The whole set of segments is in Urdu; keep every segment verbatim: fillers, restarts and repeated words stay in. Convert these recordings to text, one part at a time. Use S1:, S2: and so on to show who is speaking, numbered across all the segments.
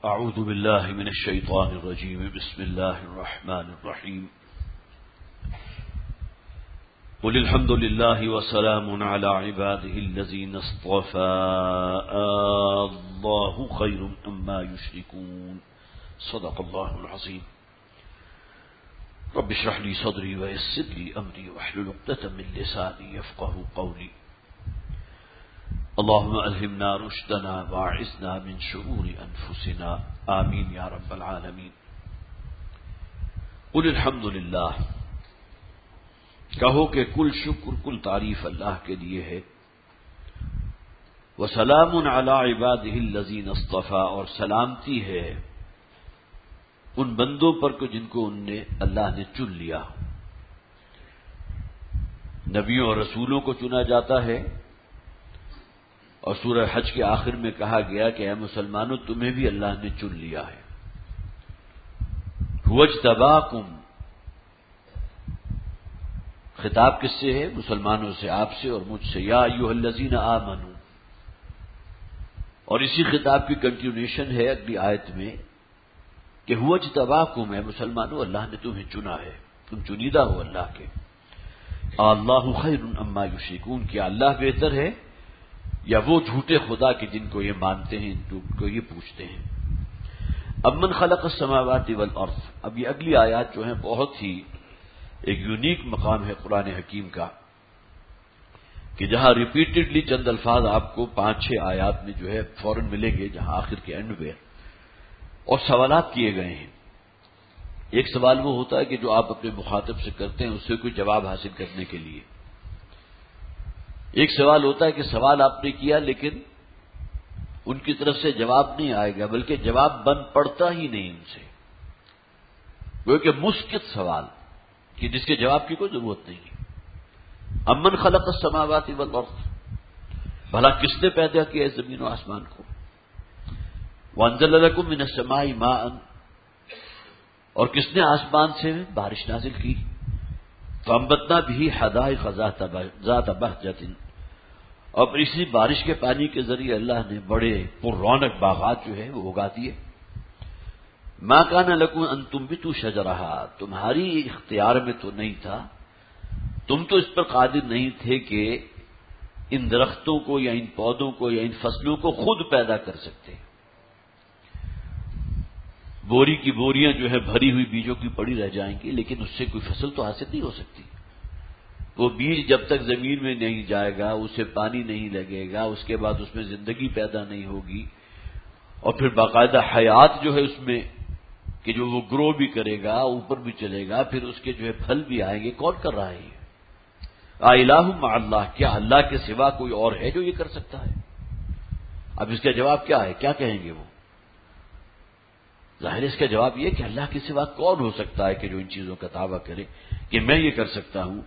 S1: اعوذ باللہ من الشیطان الرجیم بسم اللہ الرحمن الرحیم قل الحمد للہ وسلام علی عباده الذین اصطفى اللہ خیر اما یشرکون صدق اللہ العظیم رب اشرح لی صدری ویسر لی امری واحلل عقدۃ من لسانی یفقهوا قولی اللهم ألهمنا رشدنا واعذنا من شرور أنفسنا آمین یا رب العالمین. قل الحمد للہ، کہو کہ کل شکر کل تعریف اللہ کے لیے ہے. وسلام علی عباده الذین اصطفى، اور سلامتی ہے ان بندوں پر کو جن کو ان نے اللہ نے چن لیا. نبیوں اور رسولوں کو چنا جاتا ہے، اور سورہ حج کے آخر میں کہا گیا کہ اے مسلمانوں تمہیں بھی اللہ نے چن لیا ہے. هو اجتباکم، خطاب کس سے ہے؟ مسلمانوں سے، آپ سے اور مجھ سے. یا ایھا الذین آمنوا، اور اسی خطاب کی کنٹینیوشن ہے اگلی آیت میں کہ هو اجتباکم، اے مسلمانوں اللہ نے تمہیں چنا ہے، تم چنیدہ ہو اللہ کے. اللہ خیر اما یشرکون، کیا اللہ بہتر ہے یا وہ جھوٹے خدا کے جن کو یہ مانتے ہیں، جن کو یہ پوچھتے ہیں. امن خلق السماوات والارض، اب یہ اگلی آیات جو ہیں بہت ہی ایک یونیک مقام ہے قرآن حکیم کا، کہ جہاں ریپیٹڈلی چند الفاظ آپ کو پانچ چھ آیات میں جو ہے فوراً ملیں گے، جہاں آخر کے اینڈ میں اور سوالات کیے گئے ہیں. ایک سوال وہ ہوتا ہے کہ جو آپ اپنے مخاطب سے کرتے ہیں اس سے کوئی جواب حاصل کرنے کے لیے. ایک سوال ہوتا ہے کہ سوال آپ نے کیا لیکن ان کی طرف سے جواب نہیں آئے گا، بلکہ جواب بن پڑتا ہی نہیں ان سے. وہ کہ مسکت سوال کہ جس کے جواب کی کوئی ضرورت نہیں ہے. امن خلق السماوات والارض، بھلا کس نے پیدا کیا ہے زمین و آسمان کو. وانزل لکم من السماء ماء، اور کس نے آسمان سے بارش نازل کی. فانبتنا به حدائق ذات بہجۃ، اور اسی بارش کے پانی کے ذریعے اللہ نے بڑے پر رونق باغات جو ہے وہ اگا دیے. ما کان لکم ان تنبتوا شجرہا، تمہاری اختیار میں تو نہیں تھا، تم تو اس پر قادر نہیں تھے کہ ان درختوں کو یا ان پودوں کو یا ان فصلوں کو خود پیدا کر سکتے. بوری کی بوریاں جو ہے بھری ہوئی بیجوں کی پڑی رہ جائیں گی، لیکن اس سے کوئی فصل تو حاصل نہیں ہو سکتی. وہ بیج جب تک زمین میں نہیں جائے گا، اسے پانی نہیں لگے گا، اس کے بعد اس میں زندگی پیدا نہیں ہوگی، اور پھر باقاعدہ حیات جو ہے اس میں کہ جو وہ گرو بھی کرے گا، اوپر بھی چلے گا، پھر اس کے جو ہے پھل بھی آئیں گے. کون کر رہا ہے یہ؟ الہ مع اللہ، کیا اللہ کے سوا کوئی اور ہے جو یہ کر سکتا ہے؟ اب اس کا جواب کیا ہے؟ کیا کہیں گے وہ؟ ظاہر اس کا جواب یہ کہ اللہ کے سوا کون ہو سکتا ہے کہ جو ان چیزوں کا دعویٰ کرے کہ میں یہ کر سکتا ہوں.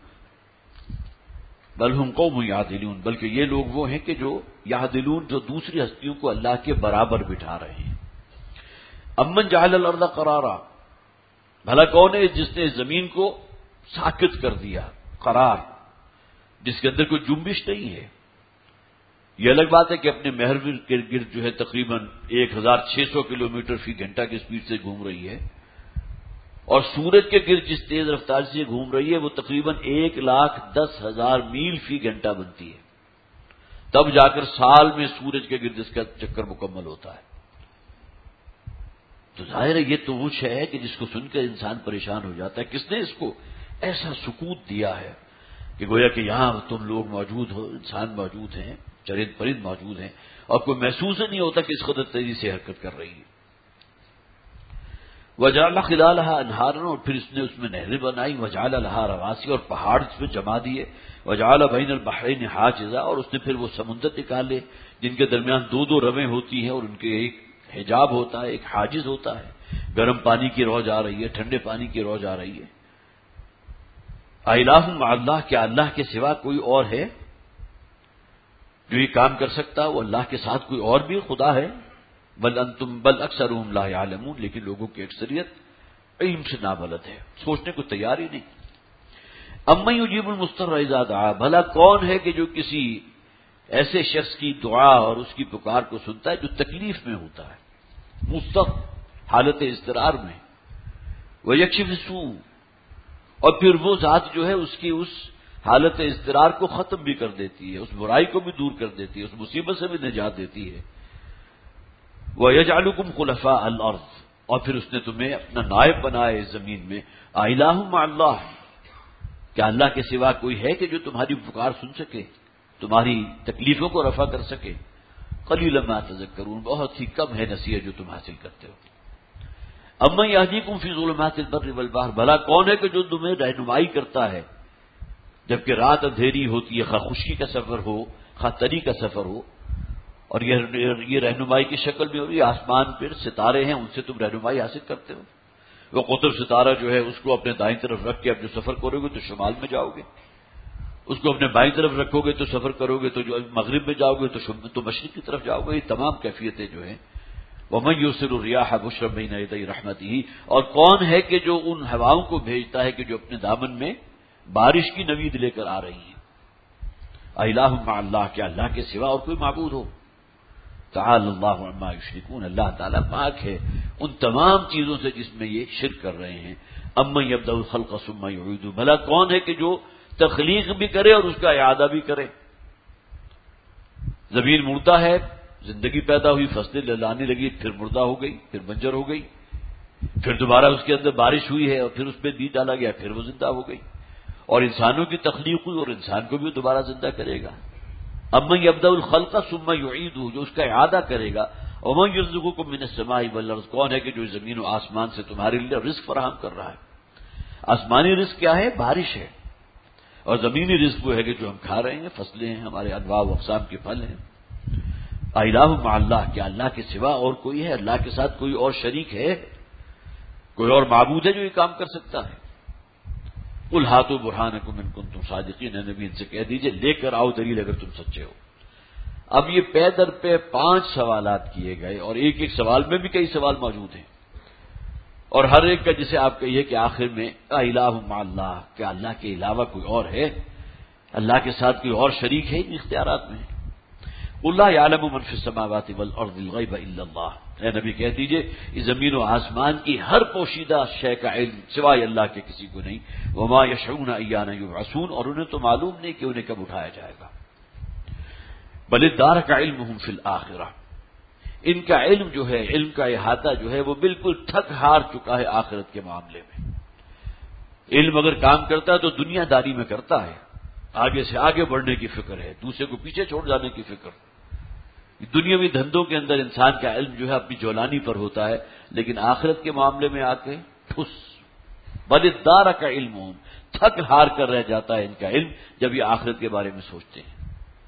S1: بل ہم قوم یعدلون، بلکہ یہ لوگ وہ ہیں کہ جو یعدلون، جو دوسری ہستیوں کو اللہ کے برابر بٹھا رہے ہیں. امن جعل الارض قرارا، بھلا کون ہے جس نے زمین کو ساکت کر دیا، قرار جس کے اندر کوئی جنبش نہیں ہے. یہ الگ بات ہے کہ اپنے محور کے گرد جو ہے تقریباً ایک ہزار چھ سو کلو میٹر فی گھنٹہ کی سپیڈ سے گھوم رہی ہے، اور سورج کے گرد جس تیز رفتار سے گھوم رہی ہے وہ تقریباً ایک لاکھ دس ہزار میل فی گھنٹہ بنتی ہے. تب جا کر سال میں سورج کے گرد اس کا چکر مکمل ہوتا ہے. تو ظاہر ہے یہ تو وہ شے ہے کہ جس کو سن کر انسان پریشان ہو جاتا ہے. کس نے اس کو ایسا سکوت دیا ہے کہ گویا کہ یہاں تم لوگ موجود ہو، انسان موجود ہیں، چرند پرند موجود ہیں، اور کوئی محسوس ہی نہیں ہوتا کہ اس قدر تیزی سے حرکت کر رہی ہے. وجعل خلالها انہارا، اور پھر اس نے اس میں نہریں بنائی. وجعل لها رواسي، اور پہاڑ اس میں جما دیے. وجعل بین البحرین حاجزا، اور اس نے پھر وہ سمندر نکالے جن کے درمیان دو دو رویں ہوتی ہیں اور ان کے ایک حجاب ہوتا ہے، ایک حاجز ہوتا ہے. گرم پانی کی رو جا رہی ہے، ٹھنڈے پانی کی رو جا رہی ہے. الہ مع اللہ، کیا اللہ کے سوا کوئی اور ہے جو یہ کام کر سکتا؟ وہ اللہ کے ساتھ کوئی اور بھی خدا ہے؟ بل انتم بل اکثرهم لا يعلمون، لیکن لوگوں کی اکثریت علم سے نابلد ہے، سوچنے کو تیار ہی نہیں. امن یجیب المضطر اذا دعا، بھلا کون ہے کہ جو کسی ایسے شخص کی دعا اور اس کی پکار کو سنتا ہے جو تکلیف میں ہوتا ہے. مستق حالت اضطرار میں، وَيَكْشِفُ السُّوءَ، اور پھر وہ ذات جو ہے اس کی اس حالت اضطرار کو ختم بھی کر دیتی ہے، اس برائی کو بھی دور کر دیتی ہے، اس مصیبت سے بھی نجات دیتی ہے۔ وَيَجْعَلُكُمْ خُلَفَاءَ الْأَرْضِ، اور پھر اس نے تمہیں اپنا نائب بنایا اس زمین میں۔ اِلٰہٌ مع اللہ، کیا اللہ کے سوا کوئی ہے کہ جو تمہاری پکار سن سکے، تمہاری تکلیفوں کو رفع کر سکے؟ قلیلا ما تذکرون، بہت ہی کم ہے نصیحت جو تم حاصل کرتے ہو۔ امن یہدیکم فی ظلمات البر والبحر، بھلا کون ہے کہ جو تمہیں رہنمائی کرتا ہے جبکہ رات اندھیری ہوتی ہے، خواہ خشکی کا سفر ہو خواہ تری کا سفر ہو، اور یہ یہ رہنمائی کی شکل میں ہو رہی ہے، آسمان پر ستارے ہیں، ان سے تم رہنمائی حاصل کرتے ہو۔ وہ قطب ستارہ جو ہے اس کو اپنے دائیں طرف رکھ کے اب جو سفر کرو گے تو شمال میں جاؤ گے، اس کو اپنے بائیں طرف رکھو گے تو سفر کرو گے تو جو مغرب میں جاؤ گے تو تو مشرق کی طرف جاؤ گے۔ یہ تمام کیفیتیں جو ہیں، وَمَن يُرْسِلُ الرِّيَاحَ بُشْرًا بَيْنَ يَدَيْ رَحْمَتِهِ، اور کون ہے کہ جو ان ہواؤں کو بھیجتا ہے کہ جو اپنے دامن میں بارش کی نوید لے کر آ رہی ہیں۔ اِلٰہٌ مع اللہ، کیا اللہ کے سوا اور کوئی معبود ہو؟ تعالی اللہ عما یشرکون، اللہ تعالیٰ پاک ہے ان تمام چیزوں سے جس میں یہ شرک کر رہے ہیں۔ امن یبدأ الخلق ثم یعیدہ، بھلا کون ہے کہ جو تخلیق بھی کرے اور اس کا اعادہ بھی کرے؟ زمین مردہ ہے، زندگی پیدا ہوئی، فصلیں لہلانے لگی، پھر مردہ ہو گئی، پھر بنجر ہو گئی، پھر دوبارہ اس کے اندر بارش ہوئی ہے اور پھر اس پہ بیج ڈالا گیا، پھر وہ زندہ ہو گئی، اور انسانوں کی تخلیق ہوئی اور انسان کو بھی دوبارہ زندہ کرے گا۔ امن یبدأ الخلق ثم یعیدہ، جو اس کا اعادہ کرے گا۔ ومن یرزقکم من السماء والارض، کون ہے کہ جو زمین و آسمان سے تمہارے لیے رزق فراہم کر رہا ہے؟ آسمانی رزق کیا ہے؟ بارش ہے، اور زمینی رزق وہ ہے کہ جو ہم کھا رہے ہیں، فصلیں ہیں، ہمارے انواع و اقسام کے پھل ہیں۔ اِلٰہٌ مع اللہ، کیا اللہ کے سوا اور کوئی ہے؟ اللہ کے ساتھ کوئی اور شریک ہے؟ کوئی اور معبود ہے جو یہ کام کر سکتا ہے؟ قُلْ هَاتُوا بُرْهَانَكُمْ إِن كُنتُمْ صَادِقِينَ، نبی ان سے کہہ دیجئے لے کر آؤ دلیل اگر تم سچے ہو۔ اب یہ پے در پہ پانچ سوالات کیے گئے اور ایک ایک سوال میں بھی کئی سوال موجود ہیں، اور ہر ایک کا جسے آپ کہیے کہ آخر میں اِلٰہٌ مع اللہ، کیا اللہ کے علاوہ کوئی اور ہے؟ اللہ کے ساتھ کوئی اور شریک ہے ان اختیارات میں؟ قُلْ لَا يَعْلَمُ مَن فِي السَّمَاوَاتِ وَالْأَرْضِ الْغَيْبَ إِلَّا اللَّهُ، اے نبی کہہ دیجئے اس زمین و آسمان کی ہر پوشیدہ شے کا علم سوائے اللہ کے کسی کو نہیں۔ وَمَا يَشْعُرُونَ أَيَّانَ يُبْعَثُونَ، اور انہیں تو معلوم نہیں کہ انہیں کب اٹھایا جائے گا۔ بل ادارک علمہم فی الآخرہ، ان کا علم جو ہے، علم کا احاطہ جو ہے وہ بالکل تھک ہار چکا ہے آخرت کے معاملے میں۔ علم اگر کام کرتا ہے تو دنیا داری میں کرتا ہے، آگے سے آگے بڑھنے کی فکر ہے، دوسرے کو پیچھے چھوڑ جانے کی فکر۔ دنیاوی دھندوں کے اندر انسان کا علم جو ہے اپنی جولانی پر ہوتا ہے، لیکن آخرت کے معاملے میں آ کے ٹھس۔ بل ادارک علمہم، تھک ہار کر رہ جاتا ہے ان کا علم جب یہ آخرت کے بارے میں سوچتے ہیں۔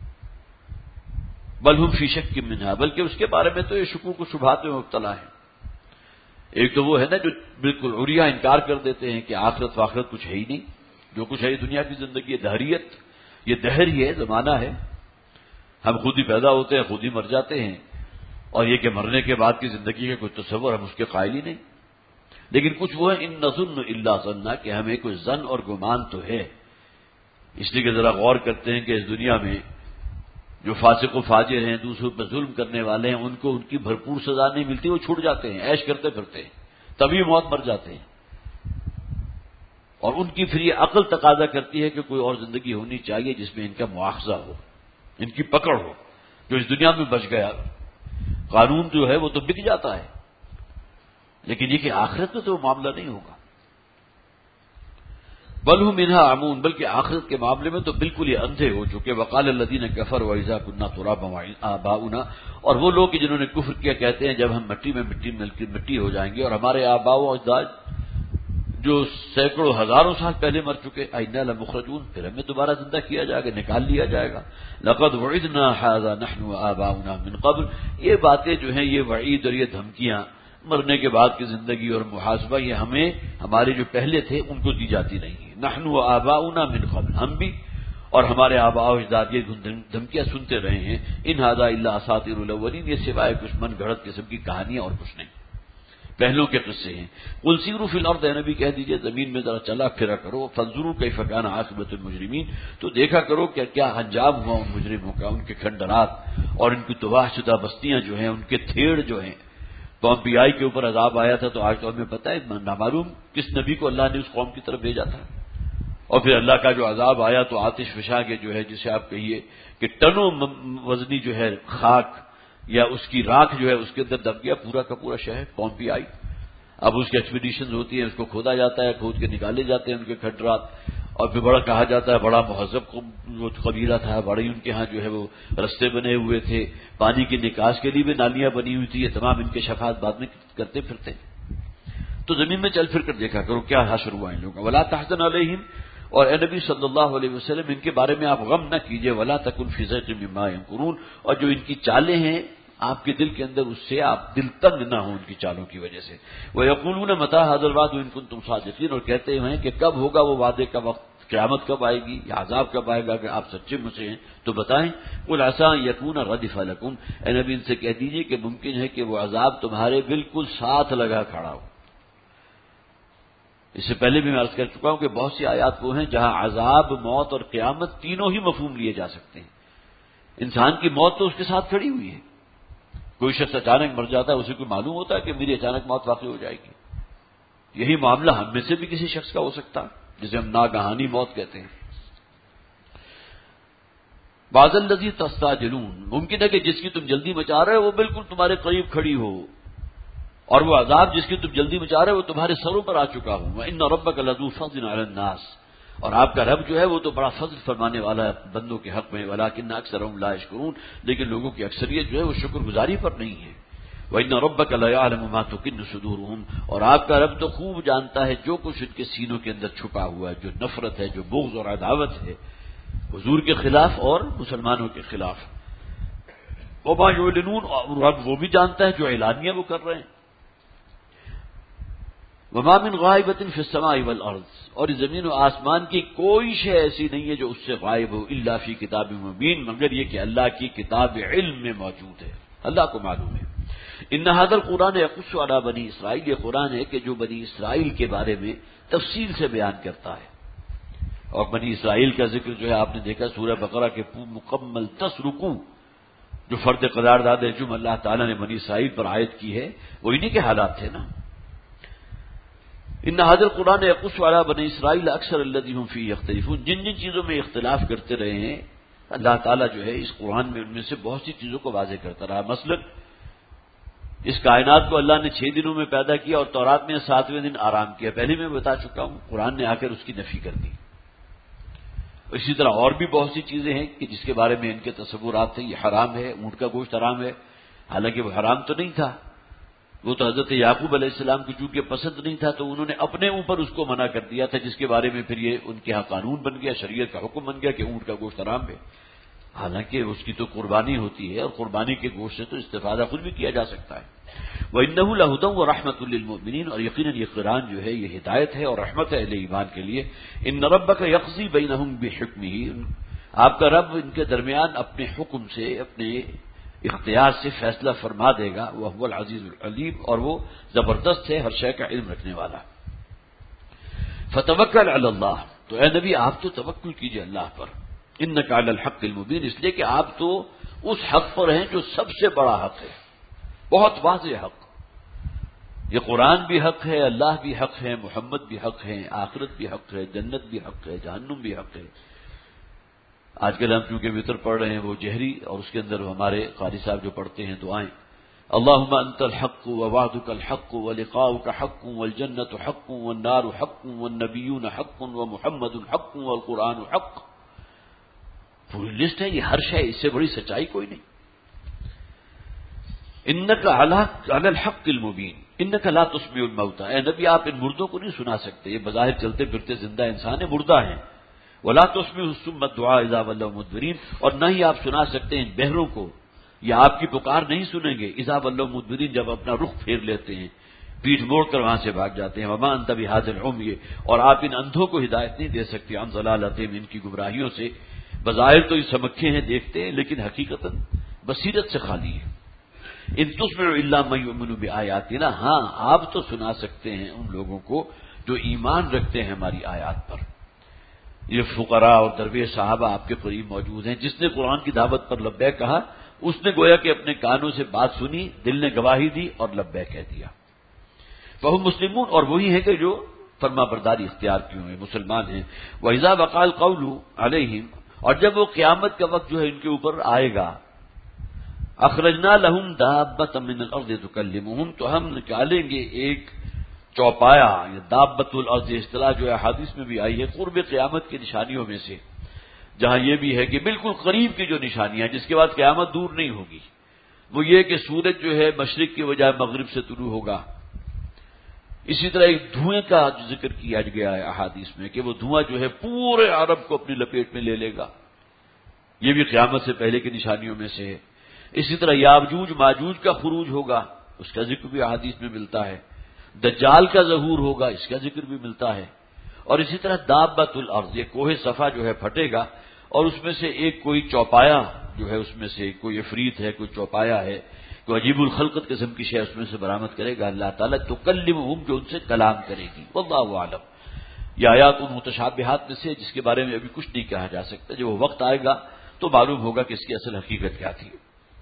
S1: بل ہم فی شک منہا، بلکہ اس کے بارے میں تو یہ شکوک و شبہات میں مبتلا ہے۔ ایک تو وہ ہے نا جو بالکل عریاں انکار کر دیتے ہیں کہ آخرت واخرت کچھ ہے ہی نہیں، جو کچھ ہے یہ دنیا کی زندگی، دہریت، یہ دہر ہی ہے، زمانہ ہے، ہم خود ہی پیدا ہوتے ہیں، خود ہی مر جاتے ہیں، اور یہ کہ مرنے کے بعد کی زندگی کا کوئی تصور ہم اس کے قائل ہی نہیں۔ لیکن کچھ وہ ہے ان نظن الا ظنا، کہ ہمیں کوئی ظن اور گمان تو ہے، اس لیے کہ ذرا غور کرتے ہیں کہ اس دنیا میں جو فاسق و فاجر ہیں، دوسروں پر ظلم کرنے والے ہیں، ان کو ان کی بھرپور سزا نہیں ملتی، وہ چھوٹ جاتے ہیں، عیش کرتے پھرتے ہیں، تبھی موت مر جاتے ہیں، اور ان کی پھر یہ عقل تقاضا کرتی ہے کہ کوئی اور زندگی ہونی چاہیے جس میں ان کا مواخذہ ہو، ان کی پکڑ ہو، جو اس دنیا میں بچ گیا۔ قانون جو ہے وہ تو بک جاتا ہے، لیکن یہ کہ آخرت میں تو وہ معاملہ نہیں ہوگا۔ بل ہم منہا عمون، بلکہ آخرت کے معاملے میں تو بالکل یہ اندھے ہو چکے۔ وقال الذین کفروا واذا كنا ترابا وآباؤنا، اور وہ لوگ جنہوں نے کفر کیا کہتے ہیں جب ہم مٹی میں مٹی مل کے مٹی ہو جائیں گے اور ہمارے آباء و اجداد جو سینکڑوں ہزاروں سال پہلے مر چکے، انا لمخرجون، پھر ہمیں دوبارہ زندہ کیا جائے گا، نکال لیا جائے گا۔ لقد وعدنا هذا نحن وآباؤنا من قبل، یہ باتیں جو ہیں، یہ وعید اور یہ دھمکیاں مرنے کے بعد کی زندگی اور محاسبہ، یہ ہمیں ہمارے جو پہلے تھے ان کو دی جاتی نہیں ہے۔ نحن وآباؤنا من قبل، ہم بھی اور ہمارے آباء و اجداد یہ دھمکیاں سنتے رہے ہیں۔ ان هذا الا اساطیر الاولین، یہ سوائے کچھ من گھڑت قسم کی کہانیاں اور کچھ نہیں، پہلوں کے قصے ہیں۔ قل سیروا فی الارض، اے نبی کہہ دیجئے زمین میں ذرا چلا پھرا کرو، فانظروا کیف کان عاقبۃ المجرمین، تو دیکھا کرو کہ کیا انجام ہوا ان مجرموں کا، ان کے کھنڈرات اور ان کی تباہ شدہ بستیاں جو ہیں، ان کے تھیڑ جو ہیں، پومپیائی کے اوپر عذاب آیا تھا تو آج تو ہمیں پتہ ہے نامعلوم کس نبی کو اللہ نے اس قوم کی طرف بھیجا تھا. اور پھر اللہ کا جو عذاب آیا تو آتش فشاں کے جو ہے جسے آپ کہیے کہ ٹنوں وزنی جو ہے خاک یا اس کی راکھ جو ہے اس کے اندر دب گیا پورا کا پورا شہر پومپیائی. اب اس کی ایکسپیڈیشن ہوتی ہیں، اس کو کھودا جاتا ہے، کھود کے نکالے جاتے ہیں ان کے کھڈرات، اور پھر بڑا کہا جاتا ہے بڑا مہذب قبیلہ تھا، بڑے ان کے ہاں جو ہے وہ رستے بنے ہوئے تھے، پانی کی نکاس کے لیے بھی نالیاں بنی ہوئی تھی، یہ تمام ان کے شفاعت بعد میں کرتے پھرتے. تو زمین میں چل پھر کر دیکھا کرو کیا حشر ہوا ان لوگوں کا. ولا تحزن علیہم، اور اے نبی صلی اللہ علیہ وسلم ان کے بارے میں آپ غم نہ کیجئے. ولا تکن فی ضیق مما یمکرون، اور جو ان کی چالیں ہیں آپ کے دل کے اندر اس سے آپ دل تنگ نہ ہوں ان کی چالوں کی وجہ سے. وَيَقُولُونَ مَتَىٰ هَٰذَا الْوَعْدُ إِن كُنتُمْ صَادِقِينَ، اور کہتے ہیں کہ کب ہوگا وہ وعدے کا وقت، قیامت کب آئے گی یا عذاب کب آئے گا، کہ آپ سچے مجھے ہیں تو بتائیں. قُلْ عَسَىٰ أَن يَكُونَ رَدِفَ لَكُمْ، اے نبی ان سے کہہ دیجئے کہ ممکن ہے کہ وہ عذاب تمہارے بالکل ساتھ لگا کھڑا ہو. اس سے پہلے بھی میں عرض کر چکا ہوں کہ بہت سی آیات وہ ہیں جہاں عذاب، موت اور قیامت تینوں ہی مفہوم لیے جا سکتے ہیں. انسان کی موت تو اس کے ساتھ کھڑی ہوئی ہے. کوئی شخص اچانک مر جاتا ہے، اسے کوئی معلوم ہوتا ہے کہ میری اچانک موت واقع ہو جائے گی. یہی معاملہ ہم میں سے بھی کسی شخص کا ہو سکتا ہے جسے ہم ناگہانی موت کہتے ہیں. بعض الذی تستعجلون، ممکن ہے کہ جس کی تم جلدی مچا رہے ہو وہ بالکل تمہارے قریب کھڑی ہو، اور وہ عذاب جس کی تم جلدی مچا رہے ہو وہ تمہارے سروں پر آ چکا ہو. وَإِنَّ رَبَّكَ لَذُو فَضْلٍ عَلَى النَّاسِ، اور آپ کا رب جو ہے وہ تو بڑا فضل فرمانے والا ہے بندوں کے حق میں. وَلَٰكِنَّ أَكْثَرَهُمْ لَا يَشْكُرُونَ، لیکن لوگوں کی اکثریت جو ہے وہ شکر گزاری پر نہیں ہے. وَإِنَّ رَبَّكَ لَيَعْلَمُ مَا تُكِنُّ صُدُورُهُمْ، اور آپ کا رب تو خوب جانتا ہے جو کچھ ان کے سینوں کے اندر چھپا ہوا ہے، جو نفرت ہے، جو بغض اور عداوت ہے حضور کے خلاف اور مسلمانوں کے خلاف. وَمَا يُعْلِنُونَ، اور رب وہ بھی جانتا ہے جو اعلانیہ وہ کر رہے ہیں. وَمَا مِنْ غَائِبَةٍ فِي السَّمَاءِ وَالْأَرْضِ، اور اس زمین و آسمان کی کوئی شے ایسی نہیں ہے جو اس سے غائب ہو. إِلَّا فِي كِتَابٍ مُبِينٍ، مگر یہ کہ اللہ کی کتاب علم میں موجود ہے، اللہ کو معلوم ہے. إِنَّ هَٰذَا الْقُرْآنَ يَقُصُّ عَلَىٰ بَنِي إِسْرَائِیل، یہ قرآن ہے کہ جو بنی اسرائیل کے بارے میں تفصیل سے بیان کرتا ہے. اور بنی اسرائیل کا ذکر جو ہے آپ نے دیکھا سورہ بقرہ کے مکمل دس رکوع جو فرد قرارداد جم اللہ تعالیٰ نے بنی اسرائیل پر عائد کی ہے وہ انہی کے حالات تھے نا. ان هذا القرآن يقص على بني اسرائیل اکثر الذی هم فیہ یختلفون، جن جن چیزوں میں اختلاف کرتے رہے ہیں اللہ تعالیٰ جو ہے اس قرآن میں ان میں سے بہت سی چیزوں کو واضح کرتا رہا. مثلا اس کائنات کو اللہ نے چھ دنوں میں پیدا کیا اور تورات میں ساتویں دن آرام کیا. پہلے میں بتا چکا ہوں، قرآن نے آ کر اس کی نفی کر دی. اسی طرح اور بھی بہت سی چیزیں ہیں کہ جس کے بارے میں ان کے تصورات تھے. یہ حرام ہے، اونٹ کا گوشت حرام ہے، حالانکہ وہ حرام تو نہیں تھا، وہ تو حضرت یعقوب علیہ السلام کی چونکہ پسند نہیں تھا تو انہوں نے اپنے اوپر اس کو منع کر دیا تھا، جس کے بارے میں پھر یہ ان کے ہاں قانون بن گیا، شریعت کا حکم بن گیا کہ اونٹ کا گوشت حرام ہے. حالانکہ اس کی تو قربانی ہوتی ہے اور قربانی کے گوشت سے تو استفادہ خود بھی کیا جا سکتا ہے. وَإِنَّهُ لَهُدًى وَرَحْمَةٌ لِّلْمُؤْمِنِينَ، اور یقیناً یہ قرآن جو ہے یہ ہدایت ہے اور رحمت ہے اہل ایمان کے لیے. إِنَّ رَبَّكَ يَقْضِي بَيْنَهُم بِحُكْمِهِ، آپ کا رب ان کے درمیان اپنے حکم سے، اپنے اختیار سے فیصلہ فرما دے گا. وَهُوَ الْعَزِيزُ الْعَلِيمُ، اور وہ زبردست ہے، ہر شے کا علم رکھنے والا. فَتَوَكَّلْ عَلَى اللَّهِ، تو اے نبی آپ تو توکل کیجئے اللہ پر. إِنَّكَ عَلَى الْحَقِّ الْمُبِينِ، اس لیے کہ آپ تو اس حق پر ہیں جو سب سے بڑا حق ہے، بہت واضح حق. یہ قرآن بھی حق ہے، اللہ بھی حق ہے، محمد بھی حق ہے، آخرت بھی حق ہے، جنت بھی حق ہے، جہنم بھی حق ہے. آج کل ہم چونکہ وطر پڑھ رہے ہیں وہ جہری، اور اس کے اندر ہمارے قاری صاحب جو پڑھتے ہیں دعائیں، اللہم انت الحق ووعدک الحق ولقاؤک حق والجنت حق والنار حق والنبیون حق ومحمد حق والقرآن حق. پوری لسٹ ہے، یہ ہر شے، اس سے بڑی سچائی کوئی نہیں. انک علی الحق المبین انک لا تسمع الموتى، اے نبی آپ ان مردوں کو نہیں سنا سکتے، یہ بظاہر چلتے پھرتے زندہ انسان ہے، مردہ ہیں. ولا تسمع الصم الدعاء اذا ولوا مدبرین، اور نہ ہی آپ سنا سکتے ہیں ان بہروں کو، یا آپ کی پکار نہیں سنیں گے اذا ولوا مدبرین، جب اپنا رخ پھیر لیتے ہیں، پیٹھ موڑ کر وہاں سے بھاگ جاتے ہیں. وما انت بهذا العمي، اور آپ ان اندھوں کو ہدایت نہیں دے سکتے، عن ضلالتهم، ان کی گمراہیوں سے. بظاہر تو یہ سمکھے ہیں، دیکھتے ہیں، لیکن حقیقتاً بصیرت سے خالی ہے. ان تسمع الا من یؤمن بآیاتنا، ہاں آپ تو سنا سکتے ہیں ان لوگوں کو جو ایمان رکھتے ہیں ہماری آیات پر. یہ فقراء اور درویش صحابہ آپ کے قریب موجود ہیں. جس نے قرآن کی دعوت پر لبیک کہا اس نے گویا کہ اپنے کانوں سے بات سنی، دل نے گواہی دی اور لبیک کہہ دیا. فہم مسلمون، اور وہی ہیں کہ جو فرما برداری اختیار کیے ہوئے مسلمان ہیں. وَإِذَا وَقَعَ الْقَوْلُ عَلَيْهِمْ، اور جب وہ قیامت کا وقت جو ہے ان کے اوپر آئے گا، اخرجنا لہم دابۃ من الارض تکلمہم، تو ہم نکالیں گے ایک چوپایا، یا دابۃ الارض اصطلاح جو ہے حدیث میں بھی آئی ہے قرب قیامت کی نشانیوں میں سے، جہاں یہ بھی ہے کہ بالکل قریب کی جو نشانیاں ہیں جس کے بعد قیامت دور نہیں ہوگی، وہ یہ کہ سورج جو ہے مشرق کی بجائے مغرب سے طلوع ہوگا. اسی طرح ایک دھوئیں کا ذکر کیا گیا ہے احادیث میں کہ وہ دھواں جو ہے پورے عرب کو اپنی لپیٹ میں لے لے گا، یہ بھی قیامت سے پہلے کی نشانیوں میں سے ہے. اسی طرح یاجوج ماجوج کا خروج ہوگا، اس کا ذکر بھی احادیث میں ملتا ہے. دجال کا ظہور ہوگا، اس کا ذکر بھی ملتا ہے. اور اسی طرح دابۃ الارض، یہ کوہ صفا جو ہے پھٹے گا اور اس میں سے ایک کوئی چوپایا جو ہے، اس میں سے کوئی افریت ہے، کوئی چوپایا ہے، کوئی عجیب الخلقت قسم کی شے اس میں سے برآمد کرے گا اللہ تعالیٰ. تکلمہم، جو ان سے کلام کرے گی. واللہ اعلم، یہ آیات ان متشابہات میں سے جس کے بارے میں ابھی کچھ نہیں کہا جا سکتا. جب وہ وقت آئے گا تو معلوم ہوگا کہ اس کی اصل حقیقت کیا تھی.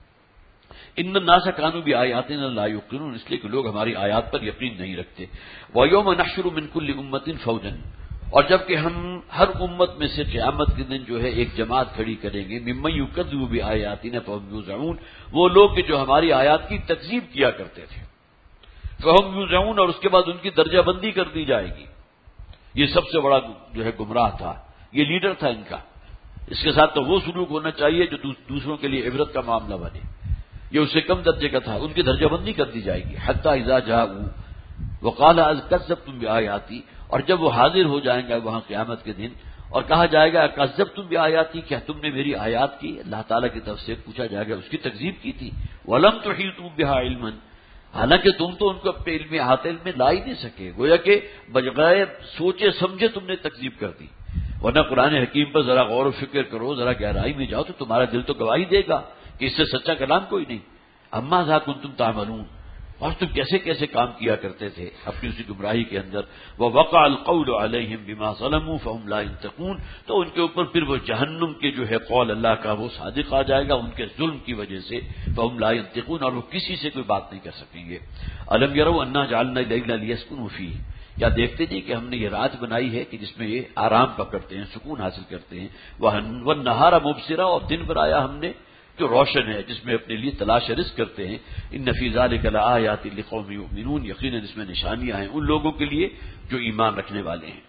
S1: ان الناس کانوا بآیاتنا لا یوقنون، اس لیے کہ لوگ ہماری آیات پر یقین نہیں رکھتے. ویوم نحشر من کل امۃ فوجا، اور جب کہ ہم ہر امت میں سے قیامت کے دن جو ہے ایک جماعت کھڑی کریں گے، ممن یکذب بآیاتنا فهم یوزعون، وہ لوگ کہ جو ہماری آیات کی تکذیب کیا کرتے تھے. فهم یوزعون، اور اس کے بعد ان کی درجہ بندی کر دی جائے گی. یہ سب سے بڑا جو ہے گمراہ تھا، یہ لیڈر تھا ان کا. اس کے ساتھ تو وہ سلوک ہونا چاہیے جو دوسروں کے لیے عبرت کا معاملہ بنے، یہ اس سے کم درجے کا تھا. ان کی درجہ بندی کر دی جائے گی. حتی اذا جاءوا وقال اذ كذبتم بآیاتی، اور جب وہ حاضر ہو جائیں گے وہاں قیامت کے دن اور کہا جائے گا کذبتم بآیاتی، کیا تم نے میری آیات کی، اللہ تعالیٰ کی طرف سے پوچھا جائے گا اس کی تکذیب کی تھی. ولم تحیطوا بها علما، حالانکہ تم تو ان کو اپنے علم احاطے میں لا ہی نہیں سکے، گویا کہ بغیر سوچے سمجھے تم نے تکذیب کر دی. ورنہ قرآن حکیم پر ذرا غور و فکر کرو، ذرا گہرائی میں جاؤ تو تمہارا دل تو گواہی دے گا کہ اس سے سچا کلام کوئی نہیں. اما ذا کنتم تعملون، اور تم کیسے کیسے کام کیا کرتے تھے اپنی اسی گمراہی کے اندر. ووقع القول علیہم بما ظلموا فهم لا ينطقون، تو ان کے اوپر پھر وہ جہنم کے جو ہے قول اللہ کا وہ صادق آ جائے گا ان کے ظلم کی وجہ سے. فهم لا ينطقون، اور وہ کسی سے کوئی بات نہیں کر سکیں گے. الم يروا انا جعلنا الليل ليسكنوا فيه، کیا دیکھتے نہیں کہ ہم نے یہ رات بنائی ہے کہ جس میں یہ آرام پکڑتے ہیں، سکون حاصل کرتے ہیں. والنهار مبصرا، اور دن بنایا ہم نے جو روشن ہے جس میں اپنے لیے تلاش رزق کرتے ہیں. ان فی ذلک لآیات لقوم یؤمنون، یقیناً اس میں نشانیاں ہیں ان لوگوں کے لیے جو ایمان رکھنے والے ہیں.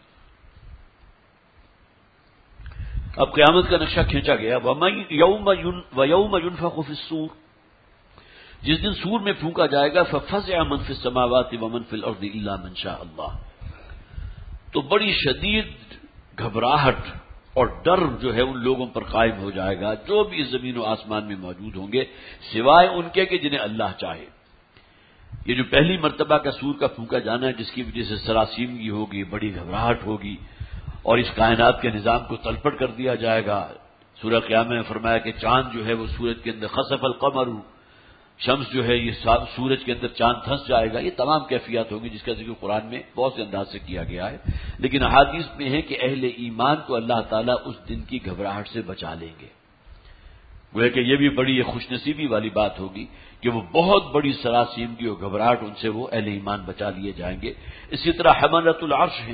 S1: اب قیامت کا نقشہ کھینچا گیا. وَيَوْمَ يُنفَخُ فِي الصُّورِ، جس دن سور میں پھونکا جائے گا. فَفَزِعَ مَن فِي السَّمَاوَاتِ وَمَن فِي الْأَرْضِ إِلَّا مَن شَاءَ اللَّهُ، تو بڑی شدید گھبراہٹ اور ڈر جو ہے ان لوگوں پر قائم ہو جائے گا جو بھی اس زمین و آسمان میں موجود ہوں گے، سوائے ان کے کہ جنہیں اللہ چاہے. یہ جو پہلی مرتبہ کا سور کا پھونکا جانا ہے جس کی وجہ سے سراسیمگی ہوگی، بڑی گھبراہٹ ہوگی اور اس کائنات کے نظام کو تلپٹ کر دیا جائے گا. سورہ قیامہ میں فرمایا کہ چاند جو ہے وہ سورج کے اندر، خسف القمر، شمس جو ہے یہ سورج کے اندر چاند دھنس جائے گا. یہ تمام کیفیات ہوگی جس کا ذکر قرآن میں بہت سے انداز سے کیا گیا ہے. لیکن احادیث میں ہے کہ اہل ایمان کو اللہ تعالیٰ اس دن کی گھبراہٹ سے بچا لیں گے. گویا کہ یہ بھی بڑی یہ خوش نصیبی والی بات ہوگی کہ وہ بہت بڑی سراسیمگی اور گھبراہٹ ان سے وہ اہل ایمان بچا لیے جائیں گے. اسی طرح حملۃ العرش ہیں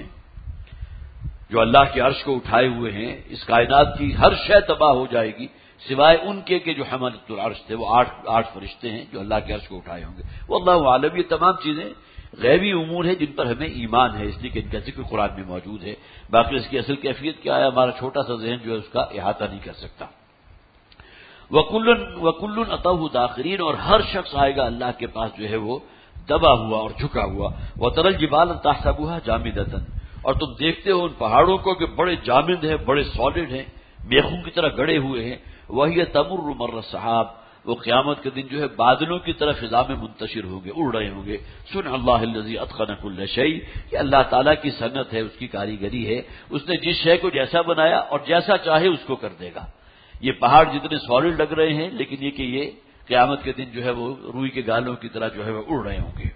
S1: جو اللہ کے عرش کو اٹھائے ہوئے ہیں. اس کائنات کی ہر شے تباہ ہو جائے گی سوائے ان کے کہ جو حملۃ العرش تھے، وہ آٹھ آٹھ فرشتے ہیں جو اللہ کے عرش کو اٹھائے ہوں گے. واللہ عالم، یہ تمام چیزیں غیبی امور ہیں جن پر ہمیں ایمان ہے، اس لیے کہ ان کا ذکر قرآن میں موجود ہے. باقی اس کی اصل کیفیت کیا ہے ہمارا چھوٹا سا ذہن جو ہے اس کا احاطہ نہیں کر سکتا. وَكُلٌّ وَكُلٌّ أَتَوْهُ دَاخِرِينَ، اور ہر شخص آئے گا اللہ کے پاس جو ہے وہ دبا ہوا اور جھکا ہوا. وَتَرَى الْجِبَالَ تَحْسَبُهَا جَامِدَةً، اور تم دیکھتے ہو ان پہاڑوں کو کہ بڑے جامد ہیں، بڑے سالڈ ہیں، میخوں کی طرح گڑے ہوئے ہیں. وَهِيَ تَمُرُّ مَرَّ السَّحَابِ، وہ قیامت کے دن جو ہے بادلوں کی طرح فضا میں منتشر ہوں گے، اڑ رہے ہوں گے. سُنْ اللَّهِ الَّذِي أَتْقَنَ كُلَّ شَيْءٍ، یہ اللہ تعالیٰ کی صنعت ہے، اس کی کاریگری ہے. اس نے جس شے کو جیسا بنایا اور جیسا چاہے اس کو کر دے گا. یہ پہاڑ جتنے سالڈ لگ رہے ہیں لیکن یہ کہ یہ قیامت کے دن جو ہے وہ روئی کے گالوں کی طرح جو ہے وہ اڑ رہے ہوں گے.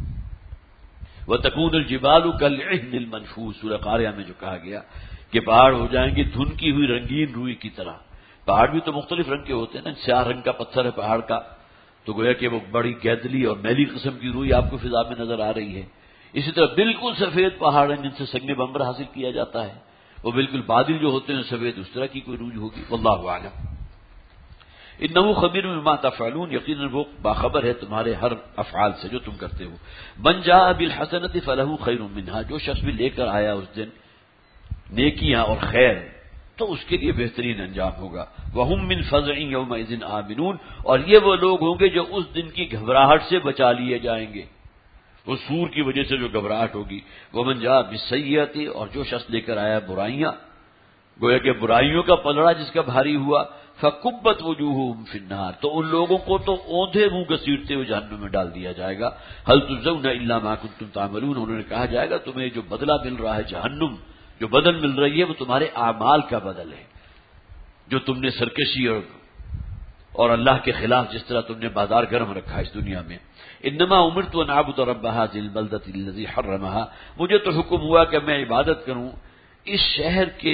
S1: وَتَكُونُ الْجِبَالُ كَالْعِهْنِ الْمَنْفُوشِ، سورہ قاریہ میں جو کہا گیا کہ پہاڑ ہو جائیں گے دھن کی ہوئی رنگین روئی کی طرح. پہاڑ بھی تو مختلف رنگ کے ہوتے ہیں نا، سیاہ رنگ کا پتھر ہے پہاڑ کا تو گویا کہ وہ بڑی گیدلی اور میلی قسم کی روئی آپ کو فضا میں نظر آ رہی ہے. اسی طرح بالکل سفید پہاڑ ہیں جن سے سنگ بمبر حاصل کیا جاتا ہے، وہ بالکل بادل جو ہوتے ہیں سفید، اس طرح کی کوئی روج ہوگی. واللہ اعلم. انہ خبیر بما تفعلون، یقیناً وہ باخبر ہے تمہارے ہر افعال سے جو تم کرتے ہو. من جاء بالحسنۃ فلہ خیر منہا، جو شخص بھی لے کر آیا اس دن نیکیاں اور خیر تو اس کے لیے بہترین انجام ہوگا. وہم من فزع یومئذ آمنون، اور یہ وہ لوگ ہوں گے جو اس دن کی گھبراہٹ سے بچا لیے جائیں گے، وہ سور کی وجہ سے جو گھبراہٹ ہوگی. ومن جاء بالسیئۃ، اور جو شخص لے کر آیا برائیاں، گویا کہ برائیوں کا پلڑا جس کا بھاری ہوا، فکبت وجوہہم فی النار، تو ان لوگوں کو تو اوندھے منہ گھسیٹتے ہوئے جہنم میں ڈال دیا جائے گا. هل تجزون الا ما کنتم تعملون، انہوں نے کہا جائے گا تمہیں جو بدلہ مل رہا ہے، جہنم جو بدل مل رہی ہے وہ تمہارے اعمال کا بدل ہے، جو تم نے سرکشی اور اور اللہ کے خلاف جس طرح تم نے بازار گرم رکھا اس دنیا میں. انما امرت ان اعبد رب هذه البلدة الذي حرمها، مجھے تو حکم ہوا کہ میں عبادت کروں اس شہر کے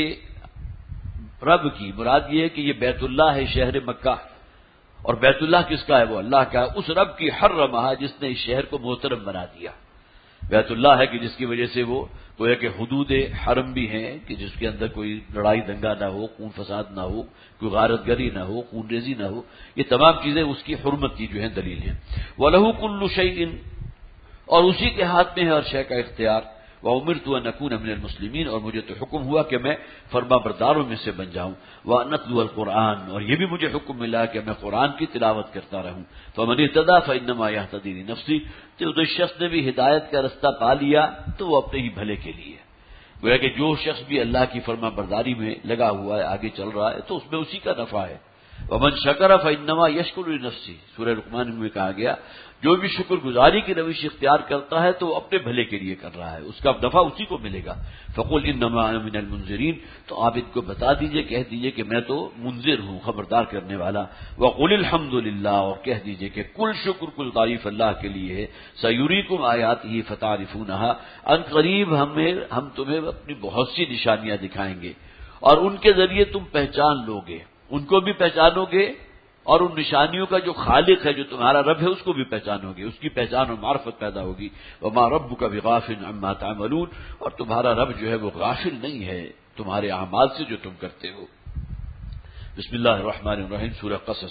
S1: رب کی. مراد یہ ہے کہ یہ بیت اللہ ہے، شہر مکہ، اور بیت اللہ کس کا ہے؟ وہ اللہ کا. اس رب کی حرمها، جس نے اس شہر کو محترم بنا دیا. بیت اللہ ہے کہ جس کی وجہ سے وہ گویا کہ حدود حرم بھی ہیں کہ جس کے اندر کوئی لڑائی دنگا نہ ہو، خون فساد نہ ہو، کوئی غارت گری نہ ہو، خون ریزی نہ ہو. یہ تمام چیزیں اس کی حرمت کی جو ہیں دلیل ہیں. وَلَهُ كُلُّ شَيْءٍ، اور اسی کے ہاتھ میں ہے ہر شے کا اختیار. وَأُمِرْتُ أَنْ أَكُونَ مِنَ الْمُسْلِمِينَ، اور مجھے تو حکم ہوا کہ میں فرما برداروں میں سے بن جاؤں. وَأَنْ أَتْلُوَ الْقُرْآنَ، اور یہ بھی مجھے حکم ملا کہ میں قرآن کی تلاوت کرتا رہوں. فَمَنِ اهْتَدَىٰ فَإِنَّمَا يَهْتَدِي لِنَفْسِهِ، تو اس شخص نے بھی ہدایت کا رستہ پا لیا تو وہ اپنے ہی بھلے کے لیے. گویا کہ جو شخص بھی اللہ کی فرما برداری میں لگا ہوا ہے، آگے چل رہا ہے، تو اس میں اسی کا نفع ہے. وَمَنْ شَكَرَ فَإِنَّمَا يَشْكُرُ لِنَفْسِهِ، سورہ لقمان میں کہا گیا جو بھی شکر گزاری کی روش اختیار کرتا ہے تو وہ اپنے بھلے کے لیے کر رہا ہے، اس کا نفع اسی کو ملے گا. فَقُلْ إِنَّمَا أَنَا مِنَ الْمُنذِرِينَ، تو آپ ان کو بتا دیجئے، کہہ دیجئے کہ میں تو منذر ہوں، خبردار کرنے والا. وَقُلِ الْحَمْدُ لِلَّهِ، اور کہہ دیجئے کہ کل شکر کل تعریف اللہ کے لیے ہے. سَيُرِيكُمْ آيَاتِهِ فَتَعْرِفُونَهَا، ان قریب ہمیں ہم تمہیں اپنی بہت سی نشانیاں دکھائیں گے اور ان کے ذریعے تم پہچان لو گے، ان کو بھی پہچانو گے اور ان نشانیوں کا جو خالق ہے، جو تمہارا رب ہے، اس کو بھی پہچانو گے، اس کی پہچان اور معرفت پیدا ہوگی. وما ربک بغافل عما تعملون، اور تمہارا رب جو ہے وہ غافل نہیں ہے تمہارے اعمال سے جو تم کرتے ہو. بسم اللہ الرحمن الرحیم، سورہ قصص.